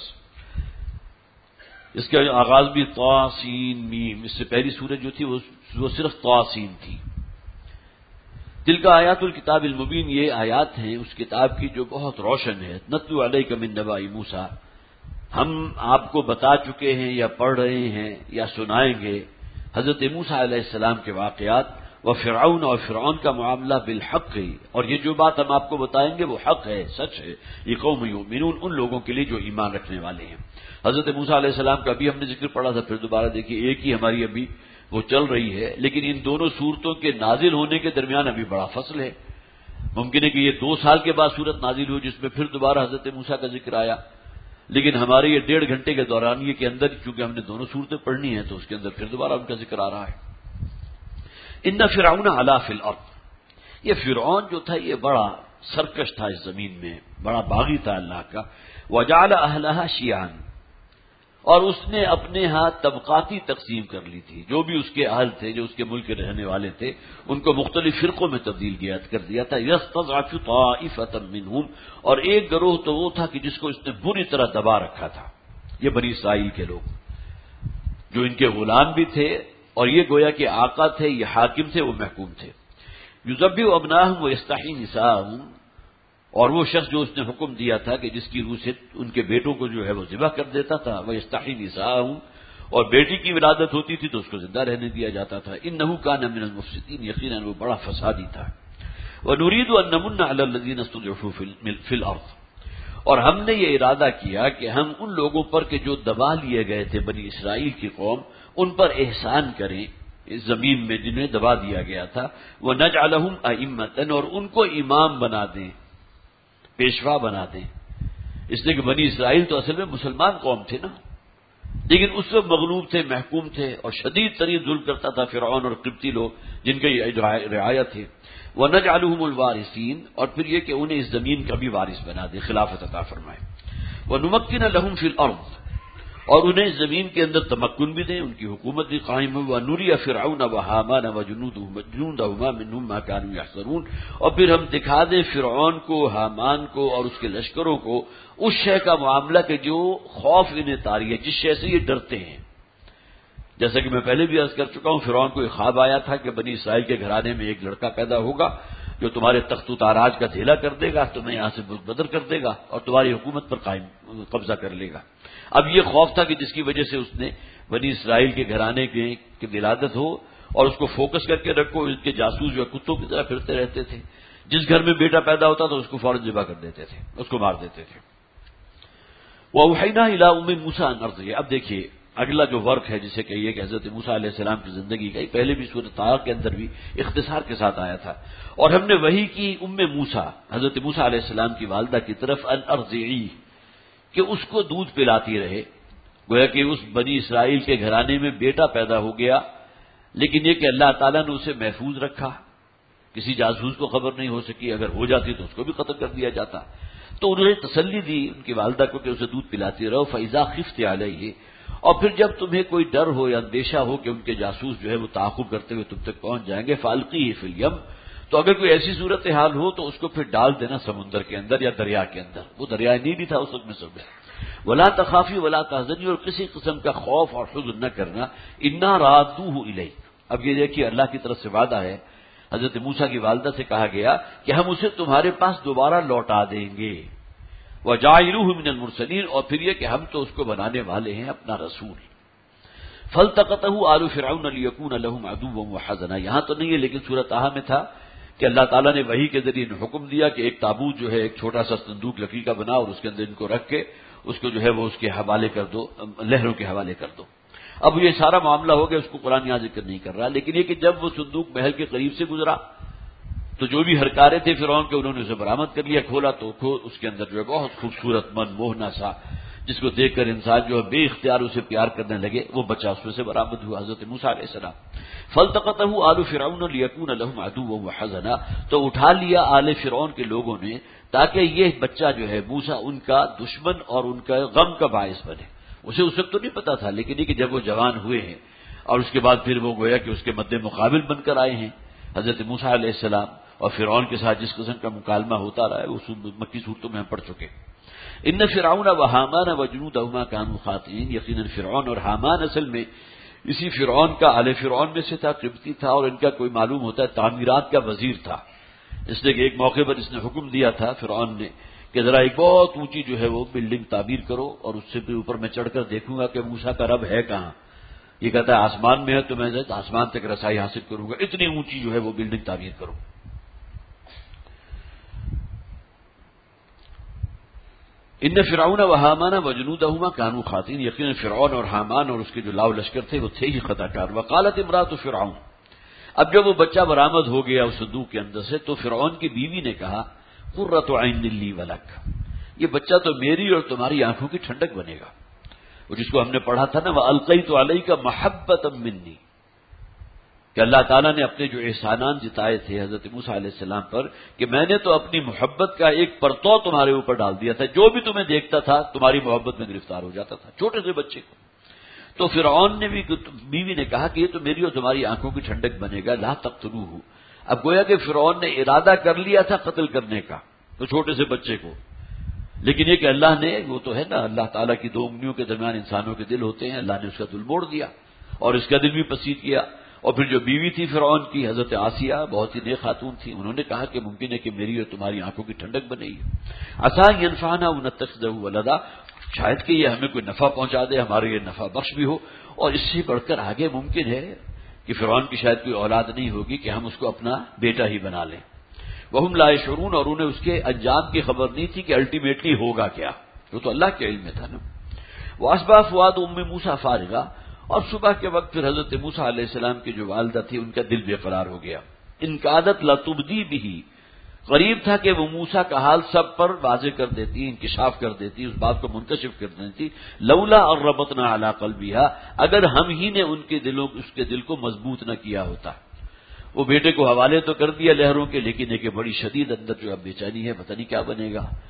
S1: اس کا آغاز بھی طا سین میم، اس سے پہلی سورہ جو تھی وہ صرف طا سین تھی. تلک آیات الکتاب المبین، یہ آیات ہیں اس کتاب کی جو بہت روشن ہے. نتلو علیک من نبأ موسیٰ، ہم آپ کو بتا چکے ہیں یا پڑھ رہے ہیں یا سنائیں گے حضرت موسیٰ علیہ السلام کے واقعات. و فرعون، اور فرعون کا معاملہ بالحق ہے، اور یہ جو بات ہم آپ کو بتائیں گے وہ حق ہے، سچ ہے. یہ قوم یؤمنون، ان لوگوں کے لیے جو ایمان رکھنے والے ہیں. حضرت موسیٰ علیہ السلام کا بھی ہم نے ذکر پڑھا تھا، پھر دوبارہ دیکھیے ایک ہی ہماری ابھی وہ چل رہی ہے، لیکن ان دونوں صورتوں کے نازل ہونے کے درمیان ابھی بڑا فصل ہے. ممکن ہے کہ یہ دو سال کے بعد صورت نازل ہو جس میں پھر دوبارہ حضرت موسیٰ کا ذکر آیا، لیکن ہمارے یہ ڈیڑھ گھنٹے کے دورانیے کے اندر چونکہ ہم نے دونوں صورتیں پڑھنی ہیں تو اس کے اندر پھر دوبارہ ان کا ذکر آ رہا ہے. ان فرعون علا فی الارض، یہ فرعون جو تھا یہ بڑا سرکش تھا اس زمین میں، بڑا باغی تھا اللہ کا. وجعل اہلها شیعا، اور اس نے اپنے ہاں طبقاتی تقسیم کر لی تھی. جو بھی اس کے اہل تھے، جو اس کے ملک کے رہنے والے تھے، ان کو مختلف فرقوں میں تبدیل کر دیا تھا. یستضعف طائفة منهم، اور ایک گروہ تو وہ تھا کہ جس کو اس نے بری طرح دبا رکھا تھا. یہ بنی اسرائیل کے لوگ جو ان کے غلام بھی تھے اور یہ گویا کہ آقا تھے، یہ حاکم تھے، وہ محکوم تھے. یذبح ابناءهم ویستحیی نساءهم، اور وہ شخص جو اس نے حکم دیا تھا کہ جس کی روح سے ان کے بیٹوں کو جو ہے وہ ذبح کر دیتا تھا. ویستحیی نساءهم، اور بیٹی کی ولادت ہوتی تھی تو اس کو زندہ رہنے دیا جاتا تھا. انه کان من المفسدین، یقیناً وہ بڑا فسادی تھا. ونريد ان نمن على الذين استضعفوا في الارض، اور ہم نے یہ ارادہ کیا کہ ہم ان لوگوں پر کہ جو دبا لیے گئے تھے بنی اسرائیل کی قوم، ان پر احسان کریں اس زمین میں جنہیں دبا دیا گیا تھا. ونجعلهم ائمة، اور ان کو امام بنا دیں، پیشوا بنا دیں. اس لیے کہ بنی اسرائیل تو اصل میں مسلمان قوم تھے نا، لیکن اس وقت مغلوب تھے، محکوم تھے، اور شدید ترین ظلم کرتا تھا فرعون اور قبطی لوگ جن کے رعایت تھے. وَنَجْعَلُهُمُ الْوَارِثِينَ، اور پھر یہ کہ انہیں اس زمین کا بھی وارث بنا دے، خلافت عطا فرمائے. وَنُمَكِّنَ لَهُمْ فِي الْأَرْضِ، اور انہیں زمین کے اندر تمکن بھی دیں، ان کی حکومت بھی قائم ہو. وَنُرِيَ فِرْعَوْنَ وَهَامَانَ وَجُنُودَهُمَا مِنْهُمْ مَا كَانُوا يَحْذَرُونَ، اور پھر ہم دکھا دیں فرعون کو، حامان کو اور اس کے لشکروں کو اس شے کا معاملہ کہ جو خوف انہیں طاری ہے، جس شے سے یہ ڈرتے ہیں. جیسا کہ میں پہلے بھی عرض کر چکا ہوں، فرعون کو ایک خواب آیا تھا کہ بنی اسرائیل کے گھرانے میں ایک لڑکا پیدا ہوگا جو تمہارے تخت و تاراج کا دھیلا کر دے گا، تمہیں یہاں سے بدر کر دے گا اور تمہاری حکومت پر قائم قبضہ کر لے گا. اب یہ خوف تھا کہ جس کی وجہ سے اس نے بنی اسرائیل کے گھرانے کے کی ولادت ہو اور اس کو فوکس کر کے رکھو. ان کے جاسوس جو کتوں کی طرح پھرتے رہتے تھے، جس گھر میں بیٹا پیدا ہوتا تھا اس کو فوراً ذبح کر دیتے تھے، اس کو مار دیتے تھے. وَأَوْحَيْنَا إِلَىٰ أُمِّ مُوسَىٰ أَنْ أَرْضِعِهِ. اب دیکھیے اگلا جو ورق ہے جسے کہیے کہ حضرت موسیٰ علیہ السلام کی زندگی کا، پہلے بھی سورۃ طٰہٰ کے اندر بھی اختصار کے ساتھ آیا تھا، اور ہم نے وحی کی ام موسیٰ حضرت موسیٰ علیہ السلام کی والدہ کی طرف ان ارضعی، کہ اس کو دودھ پلاتی رہے. گویا کہ اس بنی اسرائیل کے گھرانے میں بیٹا پیدا ہو گیا، لیکن یہ کہ اللہ تعالیٰ نے اسے محفوظ رکھا، کسی جاسوس کو خبر نہیں ہو سکی، اگر ہو جاتی تو اس کو بھی قتل کر دیا جاتا. تو انہوں نے تسلی دی ان کی والدہ کو کہ اسے دودھ پلاتی رہو. فَإِذَا خِفْتِ عَلَيْهِ، اور پھر جب تمہیں کوئی ڈر ہو یا اندیشہ ہو کہ ان کے جاسوس جو ہے وہ تعاقب کرتے ہوئے تم تک پہنچ جائیں گے، فَأَلْقِيهِ فِي الْيَمِّ، تو اگر کوئی ایسی صورتحال ہو تو اس کو پھر ڈال دینا سمندر کے اندر یا دریا کے اندر. وہ دریا نیل ہی تھا اس وقت مصر میں. وَلَا تَخَافِي وَلَا تَحْزَنِي، اور کسی قسم کا خوف اور حزن نہ کرنا. إِنَّا رَادُّوهُ إِلَيْكَ. اب یہ دیکھیے اللہ کی طرف سے وعدہ ہے. حضرت موسیٰ کی والدہ سے کہا گیا کہ ہم اسے تمہارے پاس دوبارہ لوٹا دیں گے. وَجَاعِلُوهُ مِنَ الْمُرْسَلِينَ، اور پھر یہ کہ ہم تو اس کو بنانے والے ہیں اپنا رسول. فَالْتَقَطَهُ آلُ فِرْعَوْنَ لِيَكُونَ لَهُمْ عَدُوًّا وَحَزَنًا. یہاں تو نہیں ہے لیکن سورۃ طٰہٰ میں تھا کہ اللہ تعالیٰ نے وحی کے ذریعے حکم دیا کہ ایک تابوت جو ہے ایک چھوٹا سا صندوق لکڑی کا بنا اور اس کے اندر ان کو رکھ کے اس کو جو ہے وہ اس کے حوالے کر دو، لہروں کے حوالے کر دو. اب یہ سارا معاملہ ہو گیا، اس کو قرآن یہاں ذکر نہیں کر رہا، لیکن یہ کہ جب وہ صندوق محل کے قریب سے گزرا تو جو بھی ہرکارے تھے فرعون کے انہوں نے اسے برآمد کر لیا. کھولا تو اس کے اندر جو ہے بہت خوبصورت من موہنا سا، جس کو دیکھ کر انسان جو ہے بے اختیار اسے پیار کرنے لگے، وہ بچہ اس میں سے برآمد ہوا، حضرت موسیٰ علیہ السلام. فَالْتَقَطَهُ آلُ فِرْعَوْنَ لِيَكُونَ لَهُمْ عَدُوًّا وَحَزَنًا، تو اٹھا لیا آل فرعون کے لوگوں نے تاکہ یہ بچہ جو ہے موسیٰ ان کا دشمن اور ان کا غم کا باعث بنے. اسے اس وقت تو نہیں پتا تھا، لیکن یہ کہ جب وہ جوان ہوئے ہیں اور اس کے بعد پھر وہ گویا کہ اس کے مد مقابل بن کر آئے ہیں حضرت موسیٰ علیہ السلام، اور فرعون کے ساتھ جس قسم کا مکالمہ ہوتا رہا ہے وہ مکی صورتوں میں ہم پڑھ چکے. ان فرعون و حامان و جنودہما کانوا خاطئین، یقیناً فرعون اور حامان اصل میں اسی فرعون کا آل فرعون میں سے تھا، قبطی تھا، اور ان کا کوئی معلوم ہوتا ہے تعمیرات کا وزیر تھا. اس لیے کہ ایک موقع پر اس نے حکم دیا تھا فرعون نے کہ ذرا ایک بہت اونچی جو ہے وہ بلڈنگ تعمیر کرو اور اس سے اوپر میں چڑھ کر دیکھوں گا کہ موسیٰ کا رب ہے کہاں. یہ کہتا ہے آسمان میں ہے تو میں آسمان تک رسائی حاصل کروں گا، اتنی اونچی جو ہے وہ بلڈنگ تعمیر کرو. ان فرعون و حامان و جنودہما کانوا خاطئین، یقیناً فرعون اور حامان اور اس کے جو لاؤ لشکر تھے وہ تھے ہی خطا کار. وقالت امرأۃ فرعون، اب جب وہ بچہ برآمد ہو گیا اس صندوق کے اندر سے تو فرعون کی بیوی نے کہا قرۃ عین لی ولک، یہ بچہ تو میری اور تمہاری آنکھوں کی ٹھنڈک بنے گا. وہ جس کو ہم نے پڑھا تھا نا وَأَلْقَيْتُ عَلَيْكَ مَحَبَّةً مِّنِّي، کہ اللہ تعالیٰ نے اپنے جو احسانات جتائے تھے حضرت موسیٰ علیہ السلام پر کہ میں نے تو اپنی محبت کا ایک پرتو تمہارے اوپر ڈال دیا تھا، جو بھی تمہیں دیکھتا تھا تمہاری محبت میں گرفتار ہو جاتا تھا، چھوٹے سے بچے کو. تو فرعون نے بھی بیوی نے کہا کہ یہ تو میری اور تمہاری آنکھوں کی ٹھنڈک بنے گا، لا تقتلوہ. اب گویا کہ فرعون نے ارادہ کر لیا تھا قتل کرنے کا تو چھوٹے سے بچے کو، لیکن یہ کہ اللہ نے، وہ تو ہے نا اللہ تعالیٰ کی دو انگلیوں کے درمیان انسانوں کے دل ہوتے ہیں، اللہ نے اس کا دل موڑ دیا اور اس کا دل بھی پسید کیا. اور پھر جو بیوی تھی فرعون کی حضرت آسیہ بہت ہی نیک خاتون تھی، انہوں نے کہا کہ ممکن ہے کہ میری اور تمہاری آنکھوں کی ٹھنڈک بنے گی. عسیٰ ان ینفعنا او نتخذہ ولدا، شاید کہ یہ ہمیں کوئی نفع پہنچا دے، ہمارے یہ نفع بخش بھی ہو. اور اس سے بڑھ کر آگے ممکن ہے کہ فرعون کی شاید کوئی اولاد نہیں ہوگی کہ ہم اس کو اپنا بیٹا ہی بنا لیں. وہم لا یشعرون، اور انہیں اس کے انجام کی خبر نہیں تھی کہ الٹیمیٹلی ہوگا کیا، وہ تو اللہ کے علم میں تھا نا. واصبح فؤاد ام موسیٰ فارغا، اور صبح کے وقت پھر حضرت موسیٰ علیہ السلام کی جو والدہ تھی ان کا دل بے قرار ہو گیا. ان کا عادت لتبدی بھی، قریب تھا کہ وہ موسیٰ کا حال سب پر واضح کر دیتی، انکشاف کر دیتی، اس بات کو منکشف کر دیتی. لولا ربطنا علی قلبها، اگر ہم ہی نے ان کے دلوں اس کے دل کو مضبوط نہ کیا ہوتا. وہ بیٹے کو حوالے تو کر دیا لہروں کے، لیکن ایک بڑی شدید اندر جو اب بے چینی ہے، پتہ نہیں کیا بنے گا.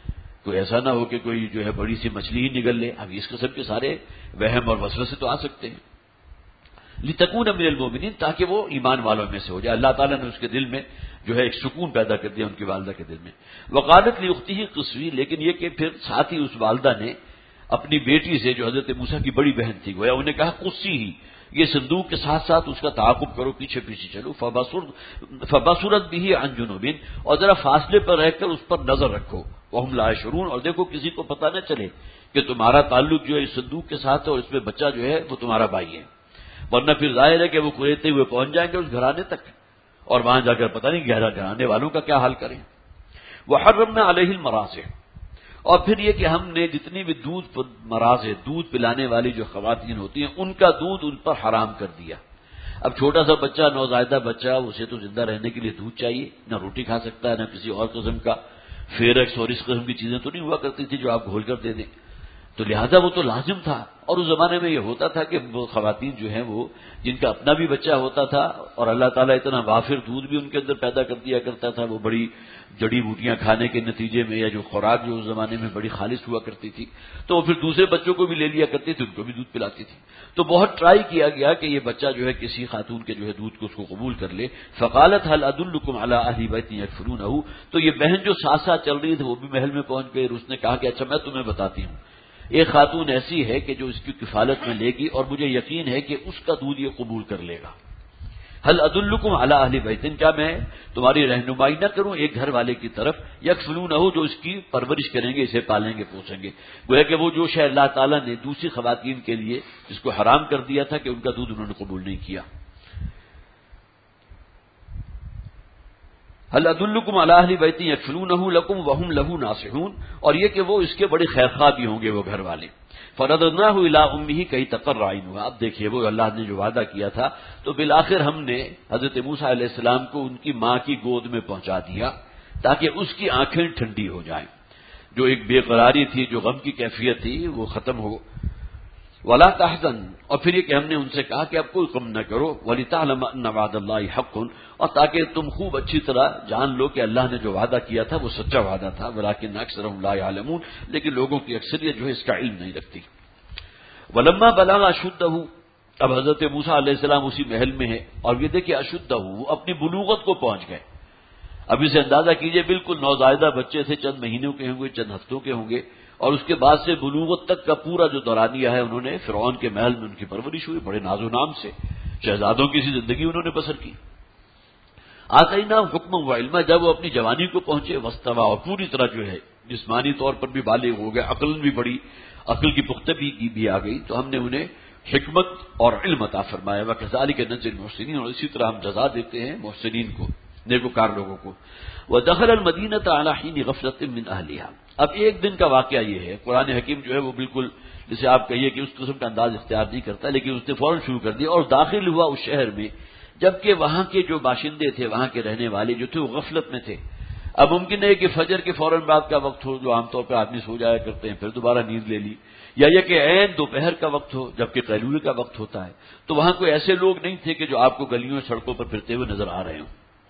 S1: کوئی ایسا نہ ہو کہ کوئی جو ہے بڑی سی مچھلی ہی نگل لے. اب اس قسم کے سارے وہم اور وسوسے تو آ سکتے ہیں. لتکون من المؤمنین، تاکہ وہ ایمان والوں میں سے ہو جائے. اللہ تعالیٰ نے اس کے دل میں جو ہے ایک سکون پیدا کر دیا ان کی والدہ کے دل میں. وقالت لاختہ قصوی، لیکن یہ کہ پھر ساتھ ہی اس والدہ نے اپنی بیٹی سے جو حضرت موسیٰ کی بڑی بہن تھی گویا انہیں کہا قصی ہی، یہ صندوق کے ساتھ ساتھ اس کا تعاقب کرو، پیچھے پیچھے چلو. فبصرت به عن جنوب، اور ذرا فاصلے پر رہ کر اس پر نظر رکھو. وهم لا يشعرون، اور دیکھو کسی کو پتہ نہ چلے کہ تمہارا تعلق جو ہے اس صندوق کے ساتھ ہے اور اس میں بچہ جو ہے وہ تمہارا بھائی ہے، ورنہ پھر ظاہر ہے کہ وہ کوریتے ہوئے پہنچ جائیں گے اس گھرانے تک، اور وہاں جا کر پتہ نہیں گہرا گھرانے والوں کا کیا حال کریں. وحرمنا علیہ المراضع، اور پھر یہ کہ ہم نے جتنی بھی دودھ مراضع دودھ پلانے والی جو خواتین ہوتی ہیں ان کا دودھ ان پر حرام کر دیا. اب چھوٹا سا بچہ، نوزائیدہ بچہ، اسے تو زندہ رہنے کے لیے دودھ چاہیے، نہ روٹی کھا سکتا ہے نہ کسی اور قسم کا فیرکس اور اس قسم کی چیزیں تو نہیں ہوا کرتی تھی جو آپ گھول کر دے دیں، تو لہذا وہ تو لازم تھا. اور اس زمانے میں یہ ہوتا تھا کہ وہ خواتین جو ہیں وہ جن کا اپنا بھی بچہ ہوتا تھا اور اللہ تعالیٰ اتنا وافر دودھ بھی ان کے اندر پیدا کر دیا کرتا تھا، وہ بڑی جڑی بوٹیاں کھانے کے نتیجے میں یا جو خوراک جو اس زمانے میں بڑی خالص ہوا کرتی تھی، تو وہ پھر دوسرے بچوں کو بھی لے لیا کرتی تھی، ان کو بھی دودھ پلاتی تھی. تو بہت ٹرائی کیا گیا کہ یہ بچہ جو ہے کسی خاتون کے جو ہے دودھ کو اس کو قبول کر لے. فقالت هل ادلکم علی اہل بیت یکفلونہ، تو یہ بہن جو ساتھ ساتھ چل رہی تھی وہ بھی محل میں پہنچ گئی، اور اس نے کہا کہ اچھا میں تمہیں بتاتی ہوں، ایک خاتون ایسی ہے کہ جو اس کی کفالت میں لے گی اور مجھے یقین ہے کہ اس کا دودھ یہ قبول کر لے گا. هل ادلکم علی اہل بیت، کیا میں تمہاری رہنمائی نہ کروں ایک گھر والے کی طرف، یکفلونہ، جو اس کی پرورش کریں گے، اسے پالیں گے پوسیں گے. گویا کہ وہ جو شے اللہ تعالیٰ نے دوسری خواتین کے لیے جس کو حرام کر دیا تھا کہ ان کا دودھ انہوں نے قبول نہیں کیا. هل ادلکم علی اہل بیت یکفلونہ لکم وہم لہ ناصحون، اور یہ کہ وہ اس کے بڑے خیرخواہ بھی ہوں گے وہ گھر والے. فرددناہ الی امہ کی تقر عینھا، اب دیکھیے وہ اللہ نے جو وعدہ کیا تھا تو بالآخر ہم نے حضرت موسیٰ علیہ السلام کو ان کی ماں کی گود میں پہنچا دیا تاکہ اس کی آنکھیں ٹھنڈی ہو جائیں. جو ایک بے قراری تھی، جو غم کی کیفیت تھی، وہ ختم ہو. ولا تحزن، اور پھر یہ کہ ہم نے ان سے کہا کہ اب کوئی غم نہ کرو. ولتعلم ان وعد اللہ حق، اور تاکہ تم خوب اچھی طرح جان لو کہ اللہ نے جو وعدہ کیا تھا وہ سچا وعدہ تھا. ولکن اکثرهم لا يعلمون، لیکن لوگوں کی اکثریت جو ہے اس کا علم نہیں رکھتی. ولما بلغ اشدہ، اب حضرت موسیٰ علیہ السلام اسی محل میں ہے اور یہ دیکھیں اشدہ، وہ اپنی بلوغت کو پہنچ گئے. اب اسے اندازہ کیجئے بالکل نوزائیدہ بچے سے چند مہینوں کے ہوں گے، چند ہفتوں کے ہوں گے، اور اس کے بعد سے بلوغت تک کا پورا جو دورانیہ ہے انہوں نے فرعون کے محل میں ان کی پرورش ہوئی، بڑے ناز و نام سے شہزادوں کی سی زندگی انہوں نے بسر کی. آتینا حکم و علم، جب وہ اپنی جوانی کو پہنچے، واستوى، اور پوری طرح جو ہے جسمانی طور پر بھی بالغ ہو گئے، عقل بھی بڑی، عقل کی پختگی کی بھی آ گئی، تو ہم نے انہیں حکمت اور علم عطا فرمایا. وکذالک نجزی المحسنین، اور اسی طرح ہم جزا دیتے ہیں محسنین کو، نیکوکار لوگوں کو. ودخل المدینۃ علی حین غفلۃ من اہلھا، اب ایک دن کا واقعہ یہ ہے، قرآن حکیم جو ہے وہ بالکل جسے آپ کہیے کہ اس قسم کا انداز اختیار نہیں کرتا، لیکن اس نے فوراً شروع کر دیا اور داخل ہوا اس شہر میں، جبکہ وہاں کے جو باشندے تھے، وہاں کے رہنے والے جو تھے وہ غفلت میں تھے. اب ممکن ہے کہ فجر کے فوراً بعد کا وقت ہو جو عام طور پر آدمی سو جایا کرتے ہیں، پھر دوبارہ نیند لے لی، یا یہ کہ عین دوپہر کا وقت ہو جبکہ قیلولے کا وقت ہوتا ہے، تو وہاں کوئی ایسے لوگ نہیں تھے کہ جو آپ کو گلیوں سڑکوں پر پھرتے ہوئے نظر آ رہے ہوں.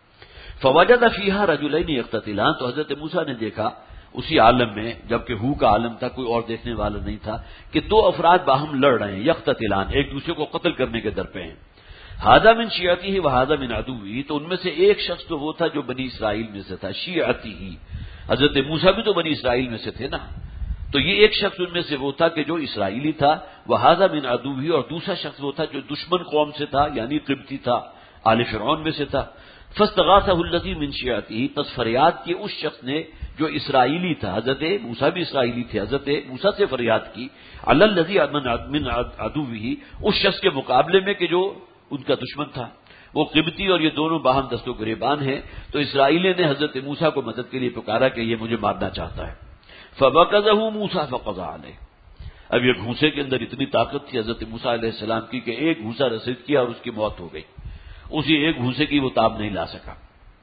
S1: فوجد فیہا رجلین یقتتلان، تو حضرت موسیٰ نے دیکھا اسی عالم میں، جبکہ ہو کا عالم تھا، کوئی اور دیکھنے والا نہیں تھا، کہ دو افراد باہم لڑ رہے ہیں، یقتتلان، ایک دوسرے کو قتل کرنے کے در پہ ہیں. ھذا من شیعتہ وھذا من عدوہ، تو ان میں سے ایک شخص تو وہ تھا جو بنی اسرائیل میں سے تھا، شیعتہ، حضرت موسیٰ بھی تو بنی اسرائیل میں سے تھے نا، تو یہ ایک شخص ان میں سے وہ تھا کہ جو اسرائیلی تھا، وھذا من عدوہ، اور دوسرا شخص وہ تھا جو دشمن قوم سے تھا، یعنی قبطی تھا، آل فرعون میں سے تھا. فاستغاثہ الذی من شیعتہ، پس فریاد کی اس شخص نے جو اسرائیلی تھا، حضرت موسیٰ بھی اسرائیلی تھے، حضرت موسیٰ سے فریاد کی، علی الذی من عدوہ، اس شخص کے مقابلے میں کہ جو ان کا دشمن تھا. وہ قبطی اور یہ دونوں باہم دست و گریبان ہیں، تو اسرائیلی نے حضرت موسیٰ کو مدد کے لیے پکارا کہ یہ مجھے مارنا چاہتا ہے. فوقظہ موسیٰ فقضى علیہ، اب یہ گھونسے کے اندر اتنی طاقت تھی حضرت موسیٰ علیہ السلام کی کہ ایک گھونسا رسید کیا اور اس کی موت ہو گئی، اسی ایک گھونسے کی وہ تاب نہیں لا سکا.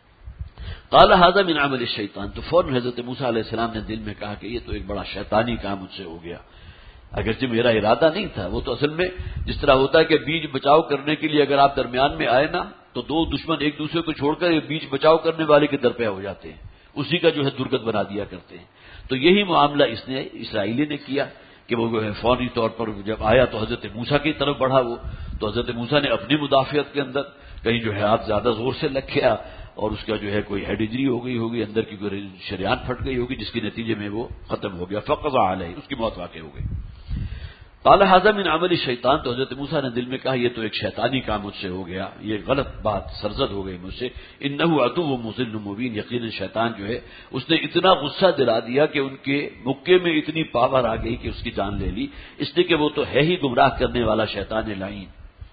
S1: قال ھذا من عمل الشیطان، تو فوراً حضرت موسیٰ علیہ السلام نے دل میں کہا کہ یہ تو ایک بڑا شیطانی کام مجھ سے ہو گیا، اگرچہ میرا ارادہ نہیں تھا. وہ تو اصل میں جس طرح ہوتا ہے کہ بیج بچاؤ کرنے کے لیے اگر آپ درمیان میں آئے نا تو دو دشمن ایک دوسرے کو چھوڑ کر بیج بچاؤ کرنے والے کے در پہ ہو جاتے ہیں، اسی کا جو ہے درگت بنا دیا کرتے ہیں۔ تو یہی معاملہ اس نے اسرائیلی نے کیا کہ وہ جو ہے فوری طور پر جب آیا تو حضرت موسیٰ کی طرف بڑھا وہ، تو حضرت موسیٰ نے اپنی مدافعت کے اندر کہیں جو ہے ہاتھ زیادہ زور سے لگ گیا اور اس کا جو ہے کوئی ہیڈ انجری ہو گئی ہوگی، اندر کی کوئی شریان پھٹ گئی ہوگی، جس کے نتیجے میں وہ ختم ہو گیا، فقضى علیہ، اس کی موت واقع ہو گئی۔ قال هذا من عمل الشیطان، تو حضرت موسیٰ نے دل میں کہا یہ تو ایک شیطانی کام مجھ سے ہو گیا، یہ غلط بات سرزد ہو گئی مجھ سے، انه عدو مضل مبین، یقیناً شیطان جو ہے اس نے اتنا غصہ دلا دیا کہ ان کے مکے میں اتنی پاور آ گئی کہ اس کی جان لے لی، اس لیے کہ وہ تو ہے ہی گمراہ کرنے والا شیطان لعین۔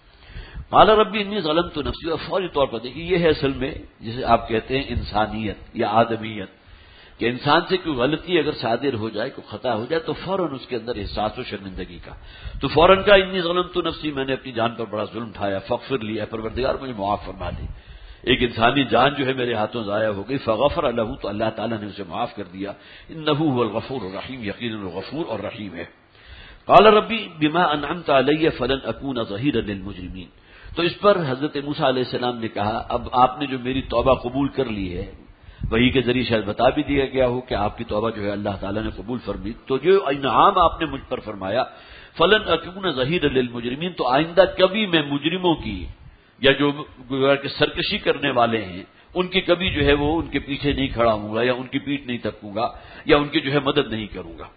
S1: قال ربی انی ظلمت نفسی، اور فوری طور پر دیکھیے یہ ہے اصل میں جسے آپ کہتے ہیں انسانیت یا آدمیت، کہ انسان سے کوئی غلطی اگر صادر ہو جائے، کوئی خطا ہو جائے تو فوراً اس کے اندر احساس و شرمندگی کا، تو فوراً کا انی ظلمت نفسی، میں نے اپنی جان پر بڑا ظلم اٹھایا، فاغفر لیا، پروردگار مجھے معاف فرما دے، ایک انسانی جان جو ہے میرے ہاتھوں ضائع ہو گئی، فغفر له، تو اللہ تعالیٰ نے اسے معاف کر دیا، انه هو الغفور الرحیم، یقیناً وہ غفور اور رحیم ہے۔ قال ربی بما انعمت علی فلن اکون ظہیرا للمجرمین، تو اس پر حضرت موسیٰ علیہ السلام نے کہا اب آپ نے جو میری توبہ قبول کر لی ہے، وہی کے ذریعے شاید بتا بھی دیا گیا ہو کہ آپ کی توبہ جو ہے اللہ تعالیٰ نے قبول فرمی، تو جو انعام آپ نے مجھ پر فرمایا، فلن اکون ظہیرا للمجرمین، تو آئندہ کبھی میں مجرموں کی یا جو سرکشی کرنے والے ہیں ان کی کبھی جو ہے وہ ان کے پیچھے نہیں کھڑا ہوں گا یا ان کی پیٹھ نہیں تھپوں گا یا ان کی جو ہے مدد نہیں کروں گا۔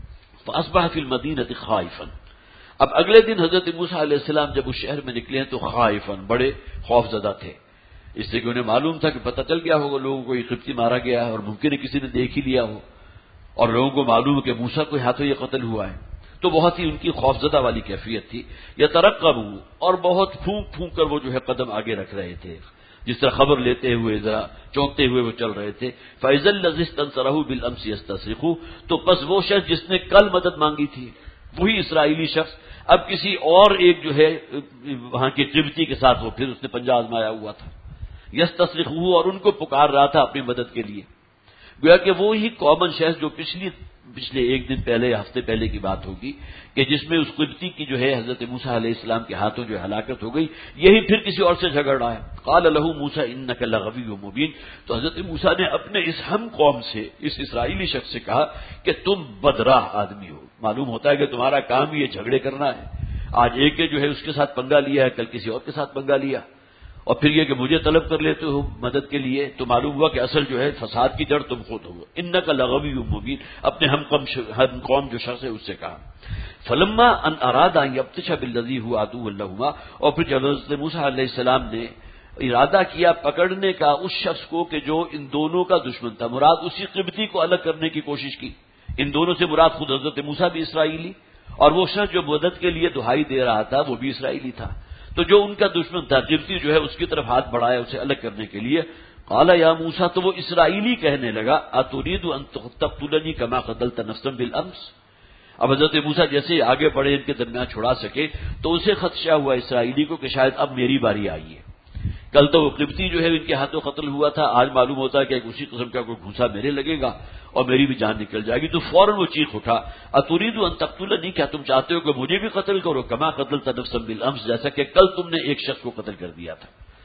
S1: فاصبح فی المدینۃ خائفا، اب اگلے دن حضرت موسیٰ علیہ السلام جب اس شہر میں نکلے ہیں تو خائفا، بڑے خوف زدہ تھے، اس لیے کہ انہیں معلوم تھا کہ پتہ چل گیا ہوگا لوگوں کو یہ قبطی مارا گیا ہے، اور ممکن ہے کسی نے دیکھ ہی لیا ہو، اور لوگوں کو معلوم ہے کہ موسیٰ کے ہاتھوں یہ قتل ہوا ہے، تو بہت ہی ان کی خوفزدہ والی کیفیت تھی۔ یترقبوا، اور بہت پھونک پھونک کر وہ جو ہے قدم آگے رکھ رہے تھے، جس طرح خبر لیتے ہوئے ذرا چونکتے ہوئے وہ چل رہے تھے۔ فَإِذَا الَّذِي اسْتَنصَرَهُ بِالْأَمْسِ يَسْتَصْرِخُ، تو پس وہ شخص جس نے کل مدد مانگی تھی، وہی اسرائیلی شخص اب کسی اور ایک جو ہے وہاں کے قبطی کے ساتھ وہ پھر اس نے پنجہ آزمایا ہوا تھا، یستصرخہ، اور ان کو پکار رہا تھا اپنی مدد کے لیے، گویا کہ وہی کامن شخص جو پچھلی پچھلے ایک دن پہلے ہفتے پہلے کی بات ہوگی کہ جس میں اس قبطی کی جو ہے حضرت موسیٰ علیہ السلام کے ہاتھوں جو ہلاکت ہو گئی، یہی پھر کسی اور سے جھگڑ رہا ہے۔ قال له موسیٰ انک لغوی مبین، تو حضرت موسیٰ نے اپنے اس ہم قوم سے، اس اسرائیلی شخص سے کہا کہ تم بدراہ آدمی ہو، معلوم ہوتا ہے کہ تمہارا کام یہ جھگڑے کرنا ہے، آج ایک کے جو ہے اس کے ساتھ پنگا لیا ہے، کل کسی اور کے ساتھ پنگا لیا، اور پھر یہ کہ مجھے طلب کر لیتے ہو مدد کے لیے، تو معلوم ہوا کہ اصل جو ہے فساد کی جڑ تم خود ہو۔ انک لغوی مبین، اپنے ہم قوم ہم قوم جو شخص ہے اس سے کہا۔ فلما ان اراد ان یبطش بالذی هو عدو لهما، اور پھر جب حضرت موسیٰ علیہ السلام نے ارادہ کیا پکڑنے کا اس شخص کو کہ جو ان دونوں کا دشمن تھا، مراد اسی قبطی کو الگ کرنے کی کوشش کی، ان دونوں سے مراد خود حضرت موسیٰ بھی اسرائیلی اور وہ شخص جو مدد کے لیے دہائی دے رہا تھا وہ بھی اسرائیلی تھا، تو جو ان کا دشمن تھا قبطی جو ہے اس کی طرف ہاتھ بڑھایا اسے الگ کرنے کے لیے۔ قال یا موسیٰ، تو وہ اسرائیلی کہنے لگا اتريد ان تقتلنی کما قتلت نفسا بالامس، اب حضرت موسیٰ جیسے آگے بڑھے ان کے درمیان چھڑا سکے تو اسے خدشہ ہوا اسرائیلی کو کہ شاید اب میری باری آئی ہے، کل تو وہ قبطی جو ہے ان کے ہاتھوں قتل ہوا تھا، آج معلوم ہوتا ہے کہ اسی قسم کا کوئی گھوسا میرے لگے گا اور میری بھی جان نکل جائے گی، تو فوراً وہ چیخ اٹھا اتريد ان تقتلنی، کیا تم چاہتے ہو کہ مجھے بھی قتل کرو، کما قتلت نفسا بالامس، جیسا کہ کل تم نے ایک شخص کو قتل کر دیا تھا۔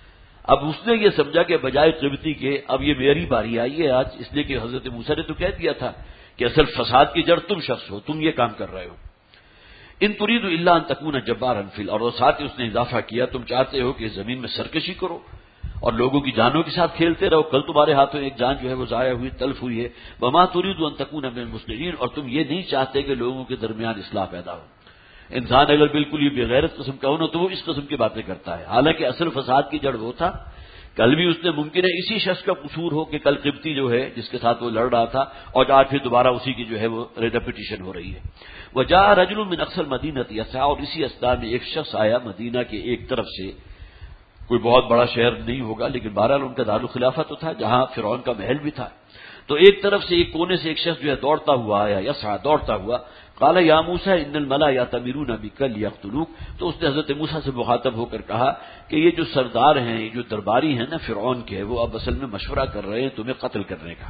S1: اب اس نے یہ سمجھا کہ بجائے قبطی کے اب یہ میری باری آئی ہے آج، اس لیے کہ حضرت موسیٰ نے تو کہہ دیا تھا کہ اصل فساد کی جڑ تم شخص ہو، تم یہ کام کر رہے ہو۔ ان تريد الا ان تكون جبارا في الارض، اور ساتھ ہی اس نے اضافہ کیا تم چاہتے ہو کہ زمین میں سرکشی کرو اور لوگوں کی جانوں کے ساتھ کھیلتے رہو، کل تمہارے ہاتھوں ایک جان جو ہے وہ ضائع ہوئی، تلف ہوئی ہے۔ وما تريد ان تكون من المصلحين، اور تم یہ نہیں چاہتے کہ لوگوں کے درمیان اصلاح پیدا ہو۔ انسان اگر بالکل یہ بغیرت قسم کا ہو نا تو وہ اس قسم کی باتیں کرتا ہے، حالانکہ اصل فساد کی جڑ وہ تھا، کل بھی اس نے ممکن ہے اسی شخص کا قصور ہو کہ کل قبطی جو ہے جس کے ساتھ وہ لڑ رہا تھا اور آج پھر دوبارہ اسی کی جو ہے وہ ریپیٹیشن ہو رہی ہے۔ وجاء رجل من اقصى المدینہ یسعی، اور اسی اسنا میں ایک شخص آیا مدینہ کے ایک طرف سے، کوئی بہت بڑا شہر نہیں ہوگا لیکن بہرحال ان کا دارالخلافہ تو تھا جہاں فرعون کا محل بھی تھا، تو ایک طرف سے ایک کونے سے ایک شخص جو ہے دوڑتا ہوا آیا، یسعی دوڑتا ہوا، قال یا موسیٰ ان الملا یأتمرون بک لیقتلوک، تو اس نے حضرت موسیٰ سے مخاطب ہو کر کہا کہ یہ جو سردار ہیں، یہ جو درباری ہیں نا فرعون کے، وہ اب اصل میں مشورہ کر رہے ہیں تمہیں قتل کرنے کا،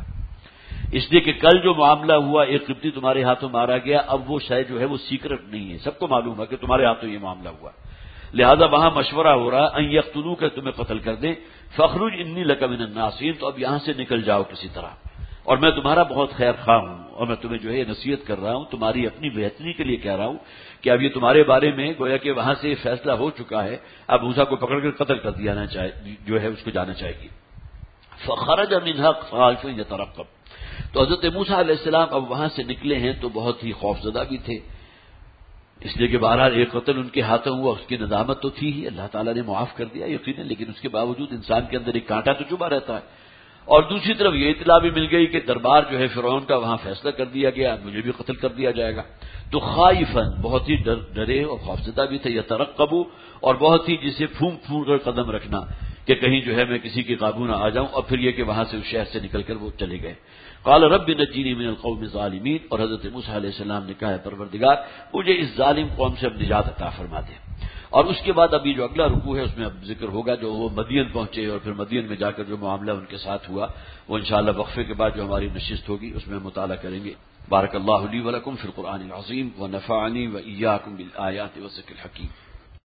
S1: اس لیے کہ کل جو معاملہ ہوا ایک قبطی تمہارے ہاتھوں مارا گیا، اب وہ شاید جو ہے وہ سیکرٹ نہیں ہے، سب کو معلوم ہے کہ تمہارے ہاتھوں یہ معاملہ ہوا، لہذا وہاں مشورہ ہو رہا ان یقتلوک، تمہیں قتل کر دیں، فاخرج انی لک من الناصرین، تو اب یہاں سے نکل جاؤ کسی طرح، اور میں تمہارا بہت خیر خواہ ہوں، اور میں تمہیں جو ہے نصیحت کر رہا ہوں، تمہاری اپنی بہتری کے لیے کہہ رہا ہوں کہ اب یہ تمہارے بارے میں گویا کہ وہاں سے فیصلہ ہو چکا ہے، اب موسیٰ کو پکڑ کر قتل کر دیا جانا چاہے، جو ہے اس کو جانا چاہیے گی۔ فخرج منها خائفا يترقب، تو حضرت موسیٰ علیہ السلام اب وہاں سے نکلے ہیں تو بہت ہی خوفزدہ بھی تھے، اس لیے کہ بہرحال ایک قتل ان کے ہاتھوں ہوا، اس کی ندامت تو تھی ہی، اللہ تعالیٰ نے معاف کر دیا یقیناً، لیکن اس کے باوجود انسان کے اندر ایک کانٹا تو چبھا رہتا ہے۔ اور دوسری طرف یہ اطلاع بھی مل گئی کہ دربار جو ہے فرعون کا وہاں فیصلہ کر دیا گیا، مجھے بھی قتل کر دیا جائے گا، تو خائفاً بہت ہی ڈر ڈرے اور خوفزدہ بھی تھے، یترقبوا، اور بہت ہی جسے پھونک پھونک کر قدم رکھنا کہ کہیں جو ہے میں کسی کے قابو نہ آ جاؤں، اور پھر یہ کہ وہاں سے اس شہر سے نکل کر وہ چلے گئے۔ قال رب نجینی من القوم الظالمین، اور حضرت موسیٰ علیہ السلام نے کہا ہے پروردگار مجھے اس ظالم قوم سے اب نجات عطا فرما دے۔ اور اس کے بعد ابھی جو اگلا رکوع ہے اس میں اب ذکر ہوگا جو وہ مدین پہنچے اور پھر مدین میں جا کر جو معاملہ ان کے ساتھ ہوا وہ انشاءاللہ وقفے کے بعد جو ہماری نشست ہوگی اس میں مطالعہ کریں گے۔ بارک اللہ لی ولکم فی القرآن العظیم ونفعنی وإیاکم بالآیات والذکر الحکیم۔